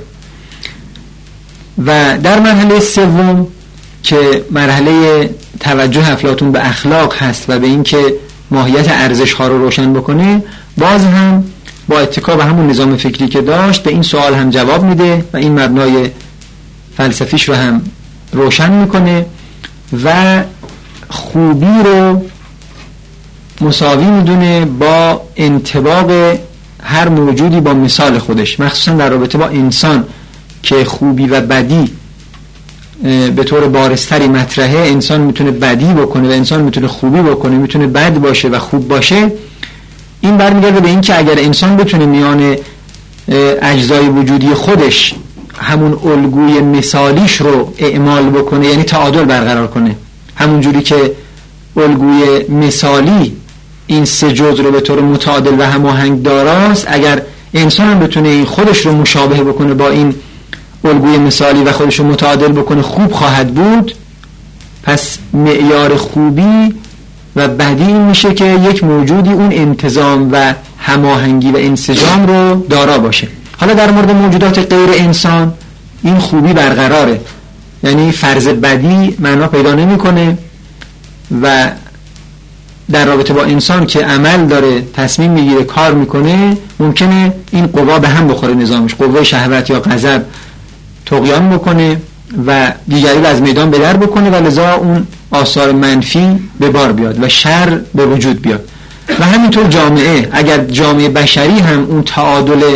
و در مرحله سوم که مرحله توجه افلاطون به اخلاق هست و به اینکه ماهیت ارزش ها رو روشن بکنه، باز هم با اتکا به همون نظام فکری که داشت به این سوال هم جواب میده و این مبنای فلسفیش رو هم روشن میکنه و خوبی رو مساوی میدونه با انطباق هر موجودی با مثال خودش، مخصوصا در رابطه با انسان که خوبی و بدی به طور بارزتری مطرحه. انسان میتونه بدی بکنه و انسان میتونه خوبی بکنه، میتونه بد باشه و خوب باشه. این برمیگرده به این که اگر انسان بتونه میان اجزای وجودی خودش همون الگوی مثالیش رو اعمال بکنه، یعنی تعادل برقرار کنه، همون جوری که الگوی مثالی این سه جزء رو به طور متعادل و هماهنگ داراست، اگر انسان هم بتونه این خودش رو مشابه بکنه با این الگوی مثالی و خودش رو متعادل بکنه، خوب خواهد بود. پس معیار خوبی و بدی این میشه که یک موجودی اون انتظام و هماهنگی و انسجام رو دارا باشه. حالا در مورد موجودات غیر انسان این خوبی برقراره، یعنی فرض بدی معنا پیدا نمیکنه و در رابطه با انسان که عمل داره، تصمیم میگیره، کار میکنه، ممکنه این قوا به هم بخوره، نظامش قوه شهوت یا غضب طغیان بکنه و دیگری رو از میدان به در بکنه و لذا اون آثار منفی به بار بیاد و شر به وجود بیاد. و همینطور جامعه، اگر جامعه بشری هم اون تعادل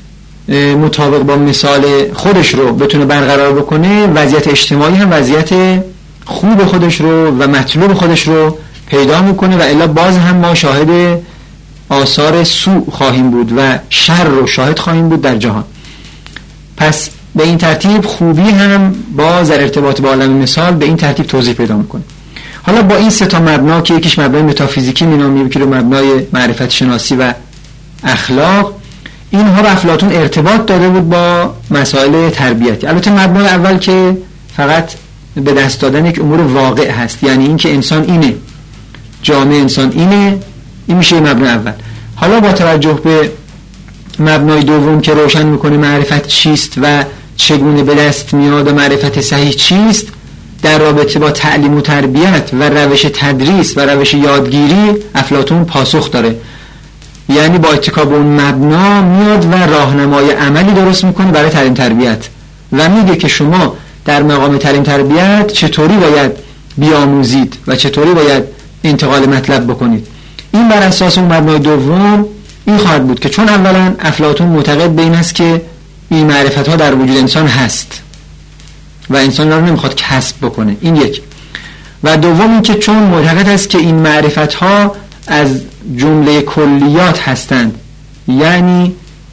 مطابق با مثال خودش رو بتونه برقرار بکنه، وضعیت اجتماعی هم وضعیت خوب خودش رو و مطلوب خودش رو پیدا میکنه و الا باز هم ما شاهد آثار سوء خواهیم بود و شر رو شاهد خواهیم بود در جهان. پس به این ترتیب خوبی هم باز در ارتباط با عالم مثال به این ترتیب توضیح پیدا میکنه. حالا با این سه تا مبنا که یکیش مبنای متافیزیکی مینامیم، یکی رو مبنای معرفت شناسی و اخلاق، اینها رو افلاطون ارتباط داده بود با مسائل تربیتی. البته مبنای اول که فقط به دست دادن یک امور واقع هست، یعنی این که انسان اینه، جامعه انسان اینه، این میشه مبنای اول. حالا با توجه به مبنای دوم که روشن میکنه معرفت چیست و چگونه به دست میاد و معرفت صحیح چیست، در رابطه با تعلیم و تربیت و روش تدریس و روش یادگیری افلاطون پاسخ داره. یعنی با اتکا به اون مبنا میاد و راهنمای عملی درست میکنه برای تعلیم تربیت و میگه که شما در مقام تعلیم تربیت چطوری باید بیاموزید و چطوری باید انتقال مطلب بکنید. این بر اساس اون مبنای دوم این خواهد بود که چون اولا افلاطون معتقد به این است که این معرفت ها در وجود انسان هست و انسان را نمیخواد کسب بکنه، این یک. و دوم این که چون معتقد است که این معرفت ها از جمله کلیات هستند، یعنی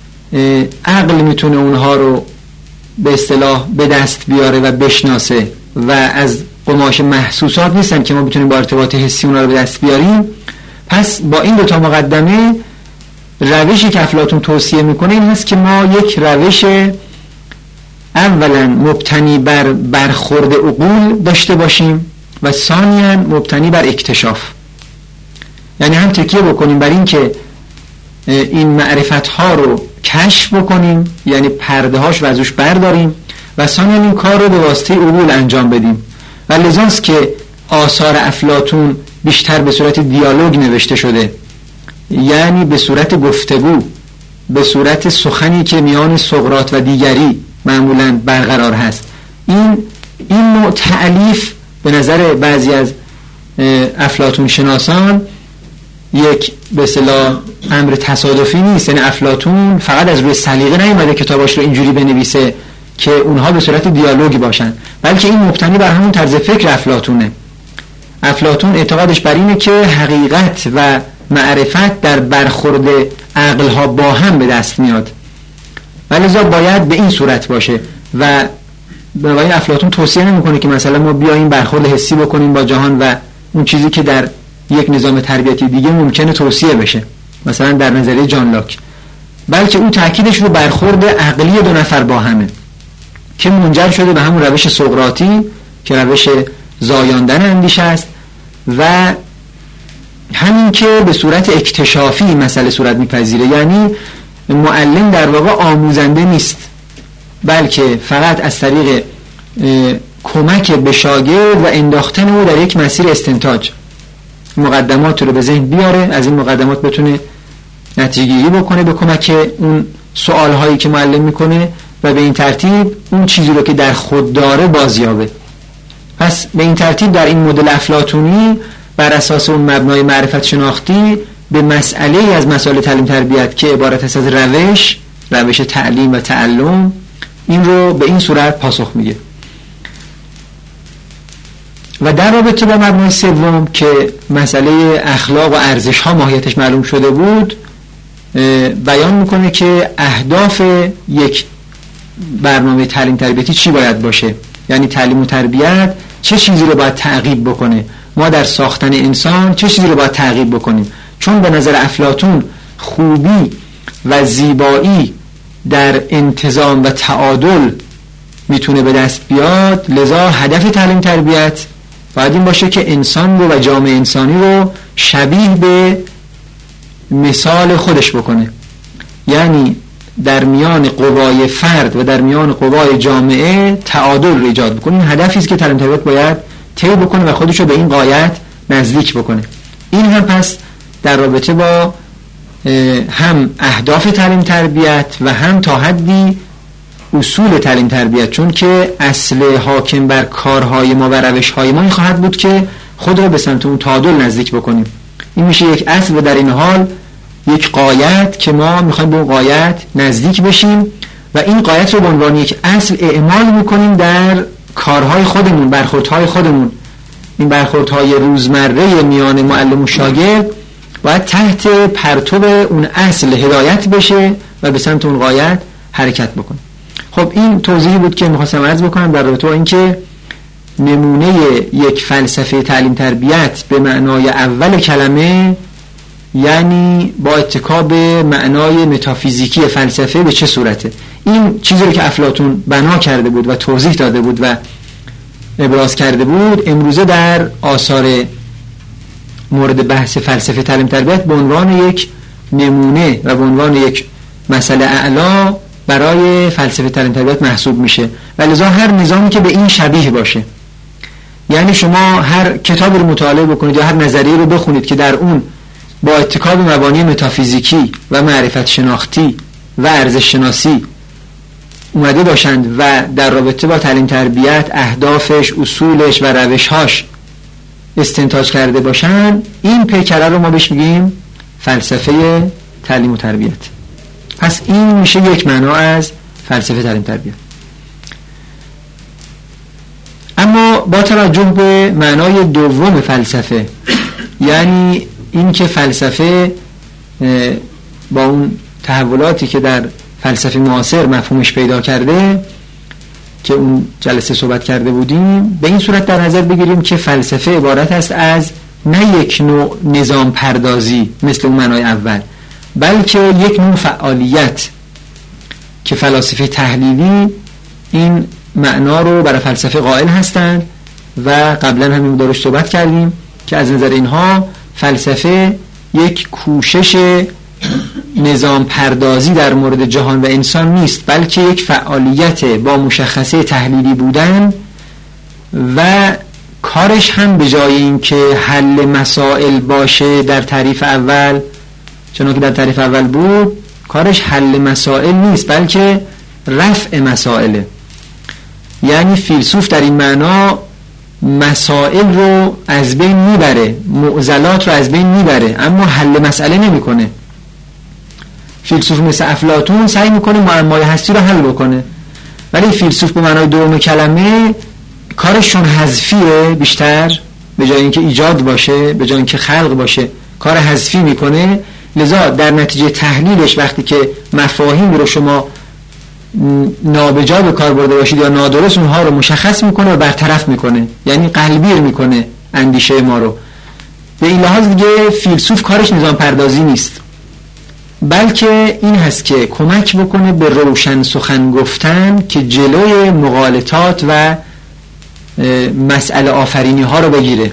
عقل میتونه اونها رو به اصطلاح به دست بیاره و بشناسه و از قماش محسوسات نیستن که ما بتونیم با ارتباط حسی اونها رو به دست بیاریم. پس با این دو تا مقدمه روشی که افلاطون توصیه میکنه این هست که ما یک روش اولا مبتنی بر برخورد عقول داشته باشیم و ثانیاً مبتنی بر اکتشاف، یعنی هم تکیه بکنیم بر این که این معرفت ها رو کشف بکنیم، یعنی پرده هاش و ازش برداریم، و ثانیاً این کار رو به واسطه عقول انجام بدیم. و لذاست که آثار افلاطون بیشتر به صورت دیالوگ نوشته شده، یعنی به صورت گفتگو، به صورت سخنی که میان سقراط و دیگری معمولاً برقرار هست. این این نوع تألیف به نظر بعضی از افلاطون شناسان یک به اصطلاح امر تصادفی نیست، یعنی افلاطون فقط از روی سلیقه نیومده کتاباش رو اینجوری بنویسه که اونها به صورت دیالوگی باشن، بلکه این مبتنی بر همون طرز فکر افلاطونه. افلاطون اعتقادش بر اینه که حقیقت و معرفت در برخورد عقلها با هم به دست میاد و لذا باید به این صورت باشه و بنابراین افلاطون توصیه نمیکنه که مثلا ما بیاییم برخورد حسی بکنیم با جهان و اون چیزی که در یک نظام تربیتی دیگه ممکنه توصیه بشه، مثلا در نظریه جان لاک، بلکه اون تأکیدش رو برخورد عقلی دو نفر با همه که منجر شده به همون روش سقراطی که روش زایاندن اندیشه است و همین که به صورت اکتشافی مسئله صورت میپذیره. یعنی معلم در واقع آموزنده نیست، بلکه فقط از طریق کمک به شاگرد و انداختن او در یک مسیر استنتاج مقدمات رو به ذهن بیاره، از این مقدمات بتونه نتیجه گیری بکنه به کمک اون سوال هایی که معلم میکنه و به این ترتیب اون چیزی رو که در خود داره بازیابه. پس به این ترتیب در این مدل افلاطونی بر اساس اون مبنای معرفت شناختی به مسئله از مسائل تعلیم تربیت که عبارت است از روش روش تعلیم و تعلم، این رو به این صورت پاسخ میگه. و در رابطه با مبنای سوم که مسئله اخلاق و ارزش ها ماهیتش معلوم شده بود، بیان میکنه که اهداف یک برنامه تعلیم تربیتی چی باید باشه، یعنی تعلیم و تربیت چه چیزی رو باید تعقیب بکنه، ما در ساختن انسان چه چیزی رو باید تعقیب بکنیم. چون به نظر افلاطون خوبی و زیبایی در انتظام و تعادل میتونه به دست بیاد، لذا هدف تعلیم تربیت باید این باشه که انسان رو و جامعه انسانی رو شبیه به مثال خودش بکنه، یعنی در میان قوای فرد و در میان قوای جامعه تعادل رو ایجاد بکنه. این هدفی است که تعلیم تربیت باید طی بکنه و خودش رو به این غایت نزدیک بکنه. این هم پس در رابطه با هم اهداف تعلیم تربیت و هم تا حدی اصول تعلیم تربیت، چون که اصل حاکم بر کارهای ما و روشهای ما این خواهد بود که خود رو به سمت اون تعادل نزدیک بکنیم. این میشه یک اصل و در این حال یک غایت که ما میخوایم به اون غایت نزدیک بشیم و این غایت رو به عنوان یک اصل اعمال میکنیم در کارهای خودمون، برخوردهای خودمون. این برخوردهای روزمره میان معلم و شاگرد باید تحت پرتو اون اصل هدایت بشه و به سمت اون غایت حرکت بکنه. خب این توضیحی بود که میخواستم عرض بکنم در رابطه با اینکه نمونه یک فلسفه تعلیم تربیت به معنای اول کلمه، یعنی با اتکا به معنای متافیزیکی فلسفه به چه صورته. این چیزی رو که افلاطون بنا کرده بود و توضیح داده بود و ابراز کرده بود، امروزه در آثار مورد بحث فلسفه تعلیم تربیت به عنوان یک نمونه و به عنوان یک مسئله اعلا برای فلسفه تعلیم تربیت محسوب میشه و لذا هر نظامی که به این شبیه باشه، یعنی شما هر کتابی رو مطالعه بکنید یا هر نظریه رو بخونید که در اون با اتکا به مبانی متافیزیکی و معرفت شناختی و ارزش شناسی اومده باشند و در رابطه با تعلیم تربیت اهدافش، اصولش و روشهاش استنتاج کرده باشند، این پیکره رو ما بهش میگیم فلسفه تعلیم و تربیت. پس این میشه یک معنا از فلسفه تعلیم تربیت. اما با توجه به معنای دوم فلسفه، یعنی این که فلسفه با اون تحولاتی که در فلسفه معاصر مفهومش پیدا کرده که اون جلسه صحبت کرده بودیم، به این صورت در نظر بگیریم که فلسفه عبارت است از نه یک نوع نظام پردازی مثل اون معنای اول، بلکه یک نوع فعالیت که فلاسفه تحلیلی این معنا رو برای فلسفه قائل هستند و قبلا همین دارش صحبت کردیم که از نظر اینها فلسفه یک کوشش نظام پردازی در مورد جهان و انسان نیست، بلکه یک فعالیت با مشخصه تحلیلی بودن و کارش هم به جای این که حل مسائل باشه در تعریف اول چنانکه در تعریف اول بود، کارش حل مسائل نیست بلکه رفع مسائله. یعنی فیلسوف در این معنا مسائل رو از بین میبره، معضلات رو از بین میبره، اما حل مسئله نمیکنه. فیلسوف مثل افلاطون سعی میکنه معمای هستی رو حل بکنه، ولی فیلسوف به معنای دوم کلمه کارشون حذفیه بیشتر، به جای اینکه ایجاد باشه، به جای اینکه خلق باشه، کار حذفی میکنه. لذا در نتیجه تحلیلش وقتی که مفاهیم رو شما نابجا به کار برده باشید یا نادرست، اونها رو مشخص میکنه و برطرف میکنه، یعنی قلبیر میکنه اندیشه ما رو. به این لحاظ دیگه فیلسوف کارش نظام پردازی نیست، بلکه این هست که کمک بکنه به روشن سخن گفتن که جلوی مغالطات و مسئله آفرینی ها رو بگیره،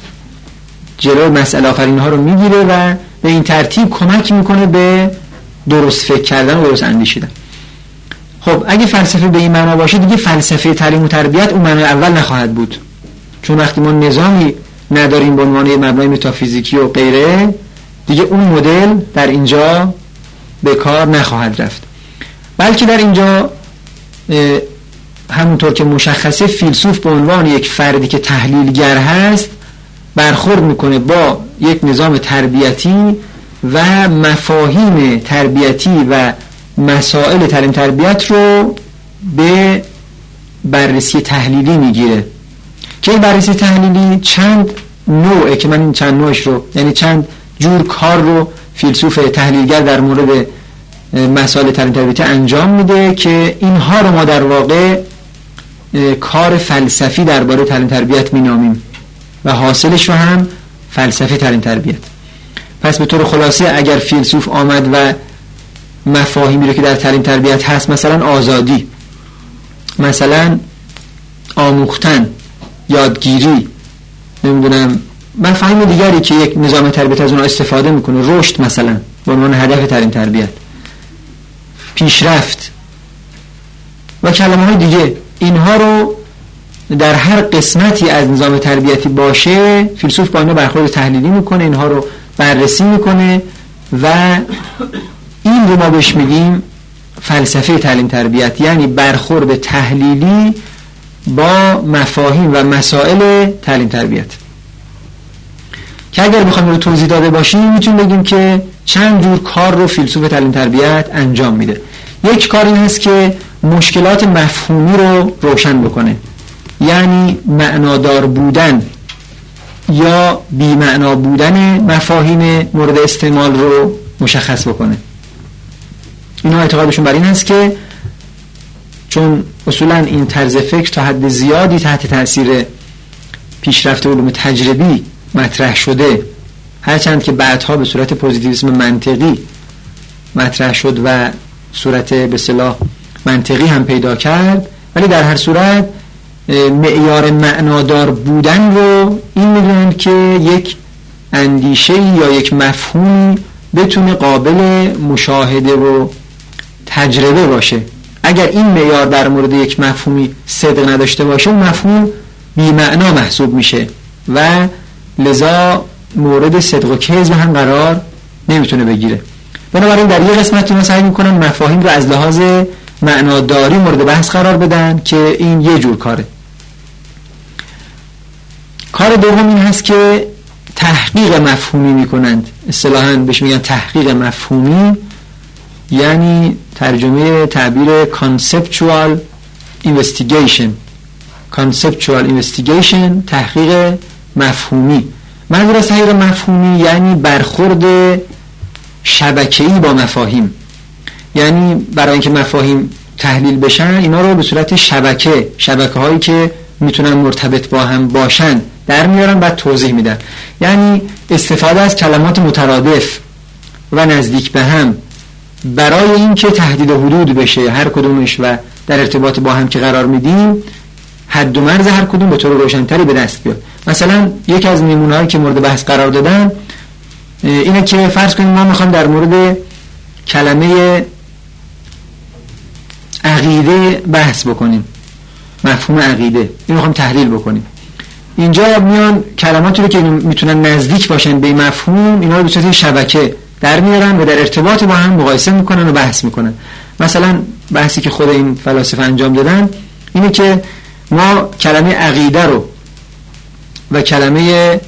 جلوی مسئله آفرینی ها رو میگیره و به این ترتیب کمک میکنه به درست فکر کردن و درست اندیشیدن. خب اگه فلسفه به این معنا باشه، دیگه فلسفه تعلیم و تربیت اون معنای اول نخواهد بود، چون وقتی ما نظامی نداریم به عنوان مبنای متافیزیکی و غیره، دیگه اون مدل در اینجا به کار نخواهد رفت. بلکه در اینجا همونطور که مشخصه، فیلسوف به عنوان یک فردی که تحلیلگر هست برخورد میکنه با یک نظام تربیتی و مفاهیم تربیتی و مسائل تعلیم تربیت رو به بررسی تحلیلی میگیره. که این بررسی تحلیلی چند نوعه که من این چند نوعش رو، یعنی چند جور کار رو فیلسوف تحلیلگر در مورد مسائل تعلیم تربیتی انجام میده که اینها رو ما در واقع کار فلسفی درباره تعلیم تربیت مینامیم و حاصلش رو هم فلسفه تعلیم تربیت. پس به طور خلاصه اگر فیلسوف آمد و مفاهیمی رو که در تعلیم تربیت هست، مثلا آزادی، مثلا آموختن، یادگیری، نمیدونم مفاهیم دیگری که یک نظام تربیت از اونها استفاده میکنه، رشد مثلا به عنوان هدف تعلیم تربیت، پیشرفت و کلمه های دیگه، اینها رو در هر قسمتی از نظام تربیتی باشه فیلسوف با اینها برخورد تحلیلی میکنه، اینها رو بررسی میکنه و این رو ما بهش میگیم فلسفه تعلیم تربیت، یعنی برخورد تحلیلی با مفاهیم و مسائل تعلیم تربیت. که اگر بخوایم رو توضیح داده باشیم میتونیم بگیم که چند جور کار رو فیلسوف تعلیم تربیت انجام میده. یک کار این هست که مشکلات مفهومی رو روشن بکنه، یعنی معنادار بودن یا بی معنا بودن مفاهیم مورد استعمال رو مشخص بکنه. اینا اعتقادشون بر این هست که چون اصولا این طرز فکر تا حد زیادی تحت تاثیر پیشرفت علوم تجربی مطرح شده، هرچند که بعدها به صورت پوزیتیویسم منطقی مطرح شد و صورت به اصطلاح منطقی هم پیدا کرد، ولی در هر صورت معیار معنادار بودن رو این میدونن که یک اندیشه یا یک مفهوم بتونه قابل مشاهده و تجربه باشه. اگر این معیار در مورد یک مفهومی صدق نداشته باشه، اون مفهوم بی معنا محسوب میشه و لذا مورد صدق و کذب هم قرار نمیتونه بگیره. بنابراین در یه قسمت ما سعی میکنن مفاهیم رو از لحاظ معناداری مورد بحث قرار بدن که این یه جور کاره. کار دوم این هست که تحقیق مفهومی میکنند، اصطلاحاً بهش میگن تحقیق مفهومی، یعنی ترجمه تعبیر conceptual investigation. conceptual investigation تحقیق مفهومی. منظور از تحقیق مفهومی یعنی برخورد شبکه‌ای با مفاهیم، یعنی برای اینکه مفاهیم تحلیل بشن اینا رو به صورت شبکه شبکه هایی که میتونن مرتبط با هم باشن در میارن بعد توضیح میدن. یعنی استفاده از کلمات مترادف و نزدیک به هم برای اینکه تحدید حدود بشه هر کدومش و در ارتباط با هم که قرار میدیم حد و مرز هر کدوم به طور روشن‌تری به دست بیاد. مثلا یکی از نمونه‌هایی که مورد بحث قرار دادن اینه که فرض کنیم ما میخوایم در مورد کلمه عقیده بحث بکنیم، مفهوم عقیده اینو میخوایم تحلیل بکنیم. اینجا میان کلماتی رو که میتونن نزدیک باشن به مفهوم اینا رو به صورت شبکه در میارن و در ارتباط با هم مقایسه میکنن و بحث میکنن. مثلا بحثی که خود این فلاسفه انجام دادن اینه که ما کلمه عقیده رو و کلمه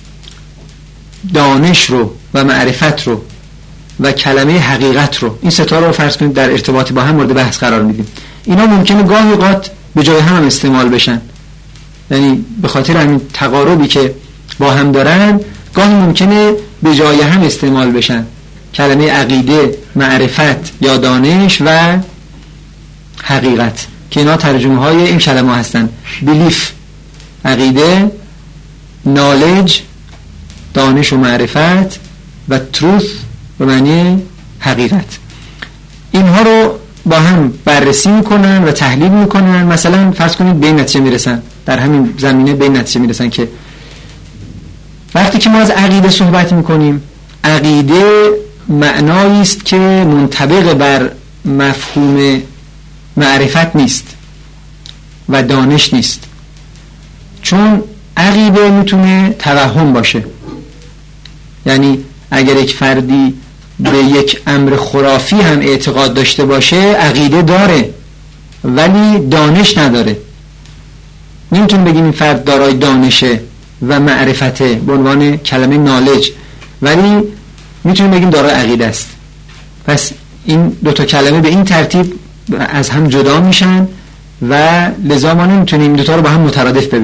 دانش رو و معرفت رو و کلمه حقیقت رو، این سه تا رو فرض کنید در ارتباط با هم مورد بحث قرار میدیم. اینا ممکنه گاهی اوقات به جای هم, هم استعمال بشن، یعنی به خاطر همین تقاربی که با هم دارن گاهی ممکنه به جای هم استعمال بشن. کلمه عقیده، معرفت یا دانش و حقیقت که اینا ترجمه های این کلمه هستن. بلیف عقیده، نالج دانش و معرفت و تروث به معنی حقیقت. اینها رو با هم بررسی میکنن و تحلیل میکنن. مثلا فرض کنید به این نتیجه میرسن، در همین زمینه به این نتیجه میرسن که وقتی که ما از عقیده صحبت میکنیم، عقیده معنایی است که منطبق بر مفهوم معرفت نیست و دانش نیست، چون عقیده میتونه توهم باشه. یعنی اگر یک فردی به یک امر خرافی هم اعتقاد داشته باشه عقیده داره ولی دانش نداره. نمیتونیم بگیم این فرد دارای دانشه و معرفته به عنوان کلمه نالج، ولی میتونیم بگیم دارای عقیده است. پس این دوتا کلمه به این ترتیب از هم جدا میشن و لذا ما نمیتونیم دوتا رو با هم مترادف ببینیم.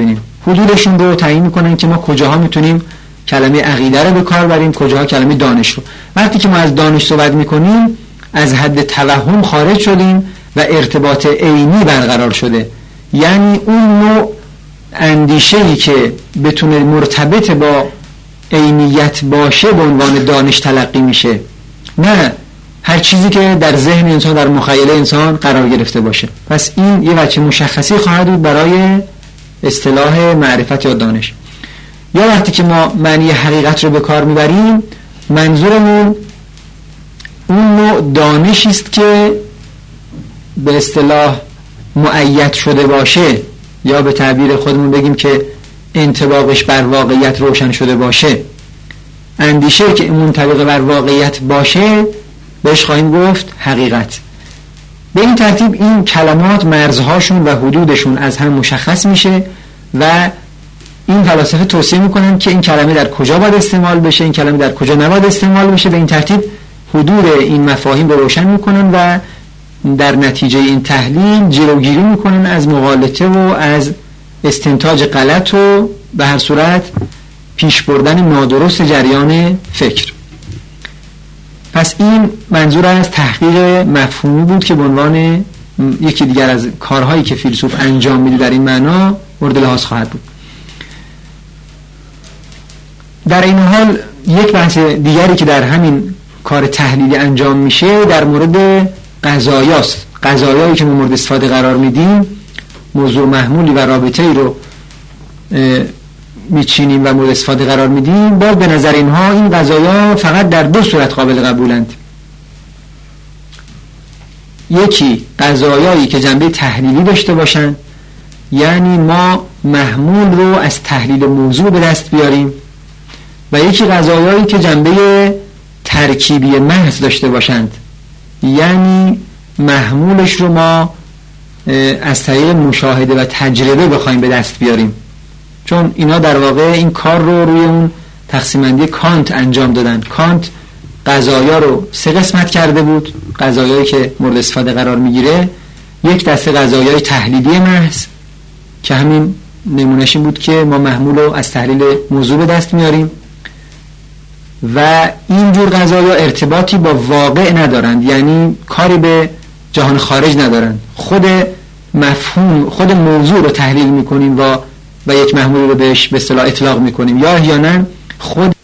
حدودشون رو تعیین میکنن که ما کجاها میتونیم کلمه عقیده رو به کار بریم، کجاها کلمه دانش رو. وقتی که ما از دانش صحبت میکنیم از حد توهم خارج شدیم و ارتباط عینی برقرار شده، یعنی اون نوع اندیشه‌ای که بتونه مرتبط با عینیت باشه به عنوان دانش تلقی میشه، نه هر چیزی که در ذهن انسان، در مخیله انسان قرار گرفته باشه. پس این یه وجه مشخصی خواهد بود برای اصطلاح معرفت یا دانش. یا وقتی که ما معنی حقیقت رو به کار میبریم، منظورمون اون نوع دانشی است که به اصطلاح مؤید شده باشه، یا به تعبیر خودمون بگیم که انطباقش بر واقعیت روشن شده باشه. اندیشه که منطبق بر واقعیت باشه بهش خواهیم گفت حقیقت. به این ترتیب این کلمات مرزهاشون و حدودشون از هم مشخص میشه و این فلاسفه توصیه میکنن که این کلمه در کجا باید استعمال بشه، این کلمه در کجا نباید استعمال بشه. به این ترتیب حدود این مفاهیم رو روشن میکنن و در نتیجه این تحلیل جلوگیری میکنن از مغالطه و از استنتاج غلط و به هر صورت پیش بردن نادرست جریان فکر. پس این منظور از تحقیق مفهومی بود که به عنوان یکی دیگر از کارهایی که فیلسوف انجام میده در این معنا مورد لحاظ خواهد بود. در این حال یک بحث دیگری که در همین کار تحلیلی انجام میشه در مورد قضایاست. قضایایی که ما مورد استفاده قرار میدیم، موضوع محمولی و رابطه‌ای رو میچینیم و مورد استفاده قرار میدیم، باز به نظر اینها این قضایا فقط در دو صورت قابل قبولند. یکی قضایایی که جنبه تحلیلی داشته باشند، یعنی ما محمول رو از تحلیل موضوع به دست بیاریم، و یکی قضایایی که جنبه ترکیبی محض داشته باشند، یعنی محمولش رو ما از طریق مشاهده و تجربه بخوایم به دست بیاریم. چون اینا در واقع این کار رو روی اون تقسیم بندی کانت انجام دادن. کانت قضایا رو سه قسمت کرده بود. قضایایی که مورد استفاده قرار میگیره، یک دسته قضایای تحلیلی محض که همین نمونهش این بود که ما محمول رو از تحلیل موضوع به دست میاریم، و این جور قضایا ارتباطی با واقع ندارند، یعنی کاری به جهان خارج ندارند. خود مفهوم، خود موضوع رو تحلیل میکنیم و و یک محمول رو بهش به اصطلاح اطلاق میکنیم، یا احیانا خود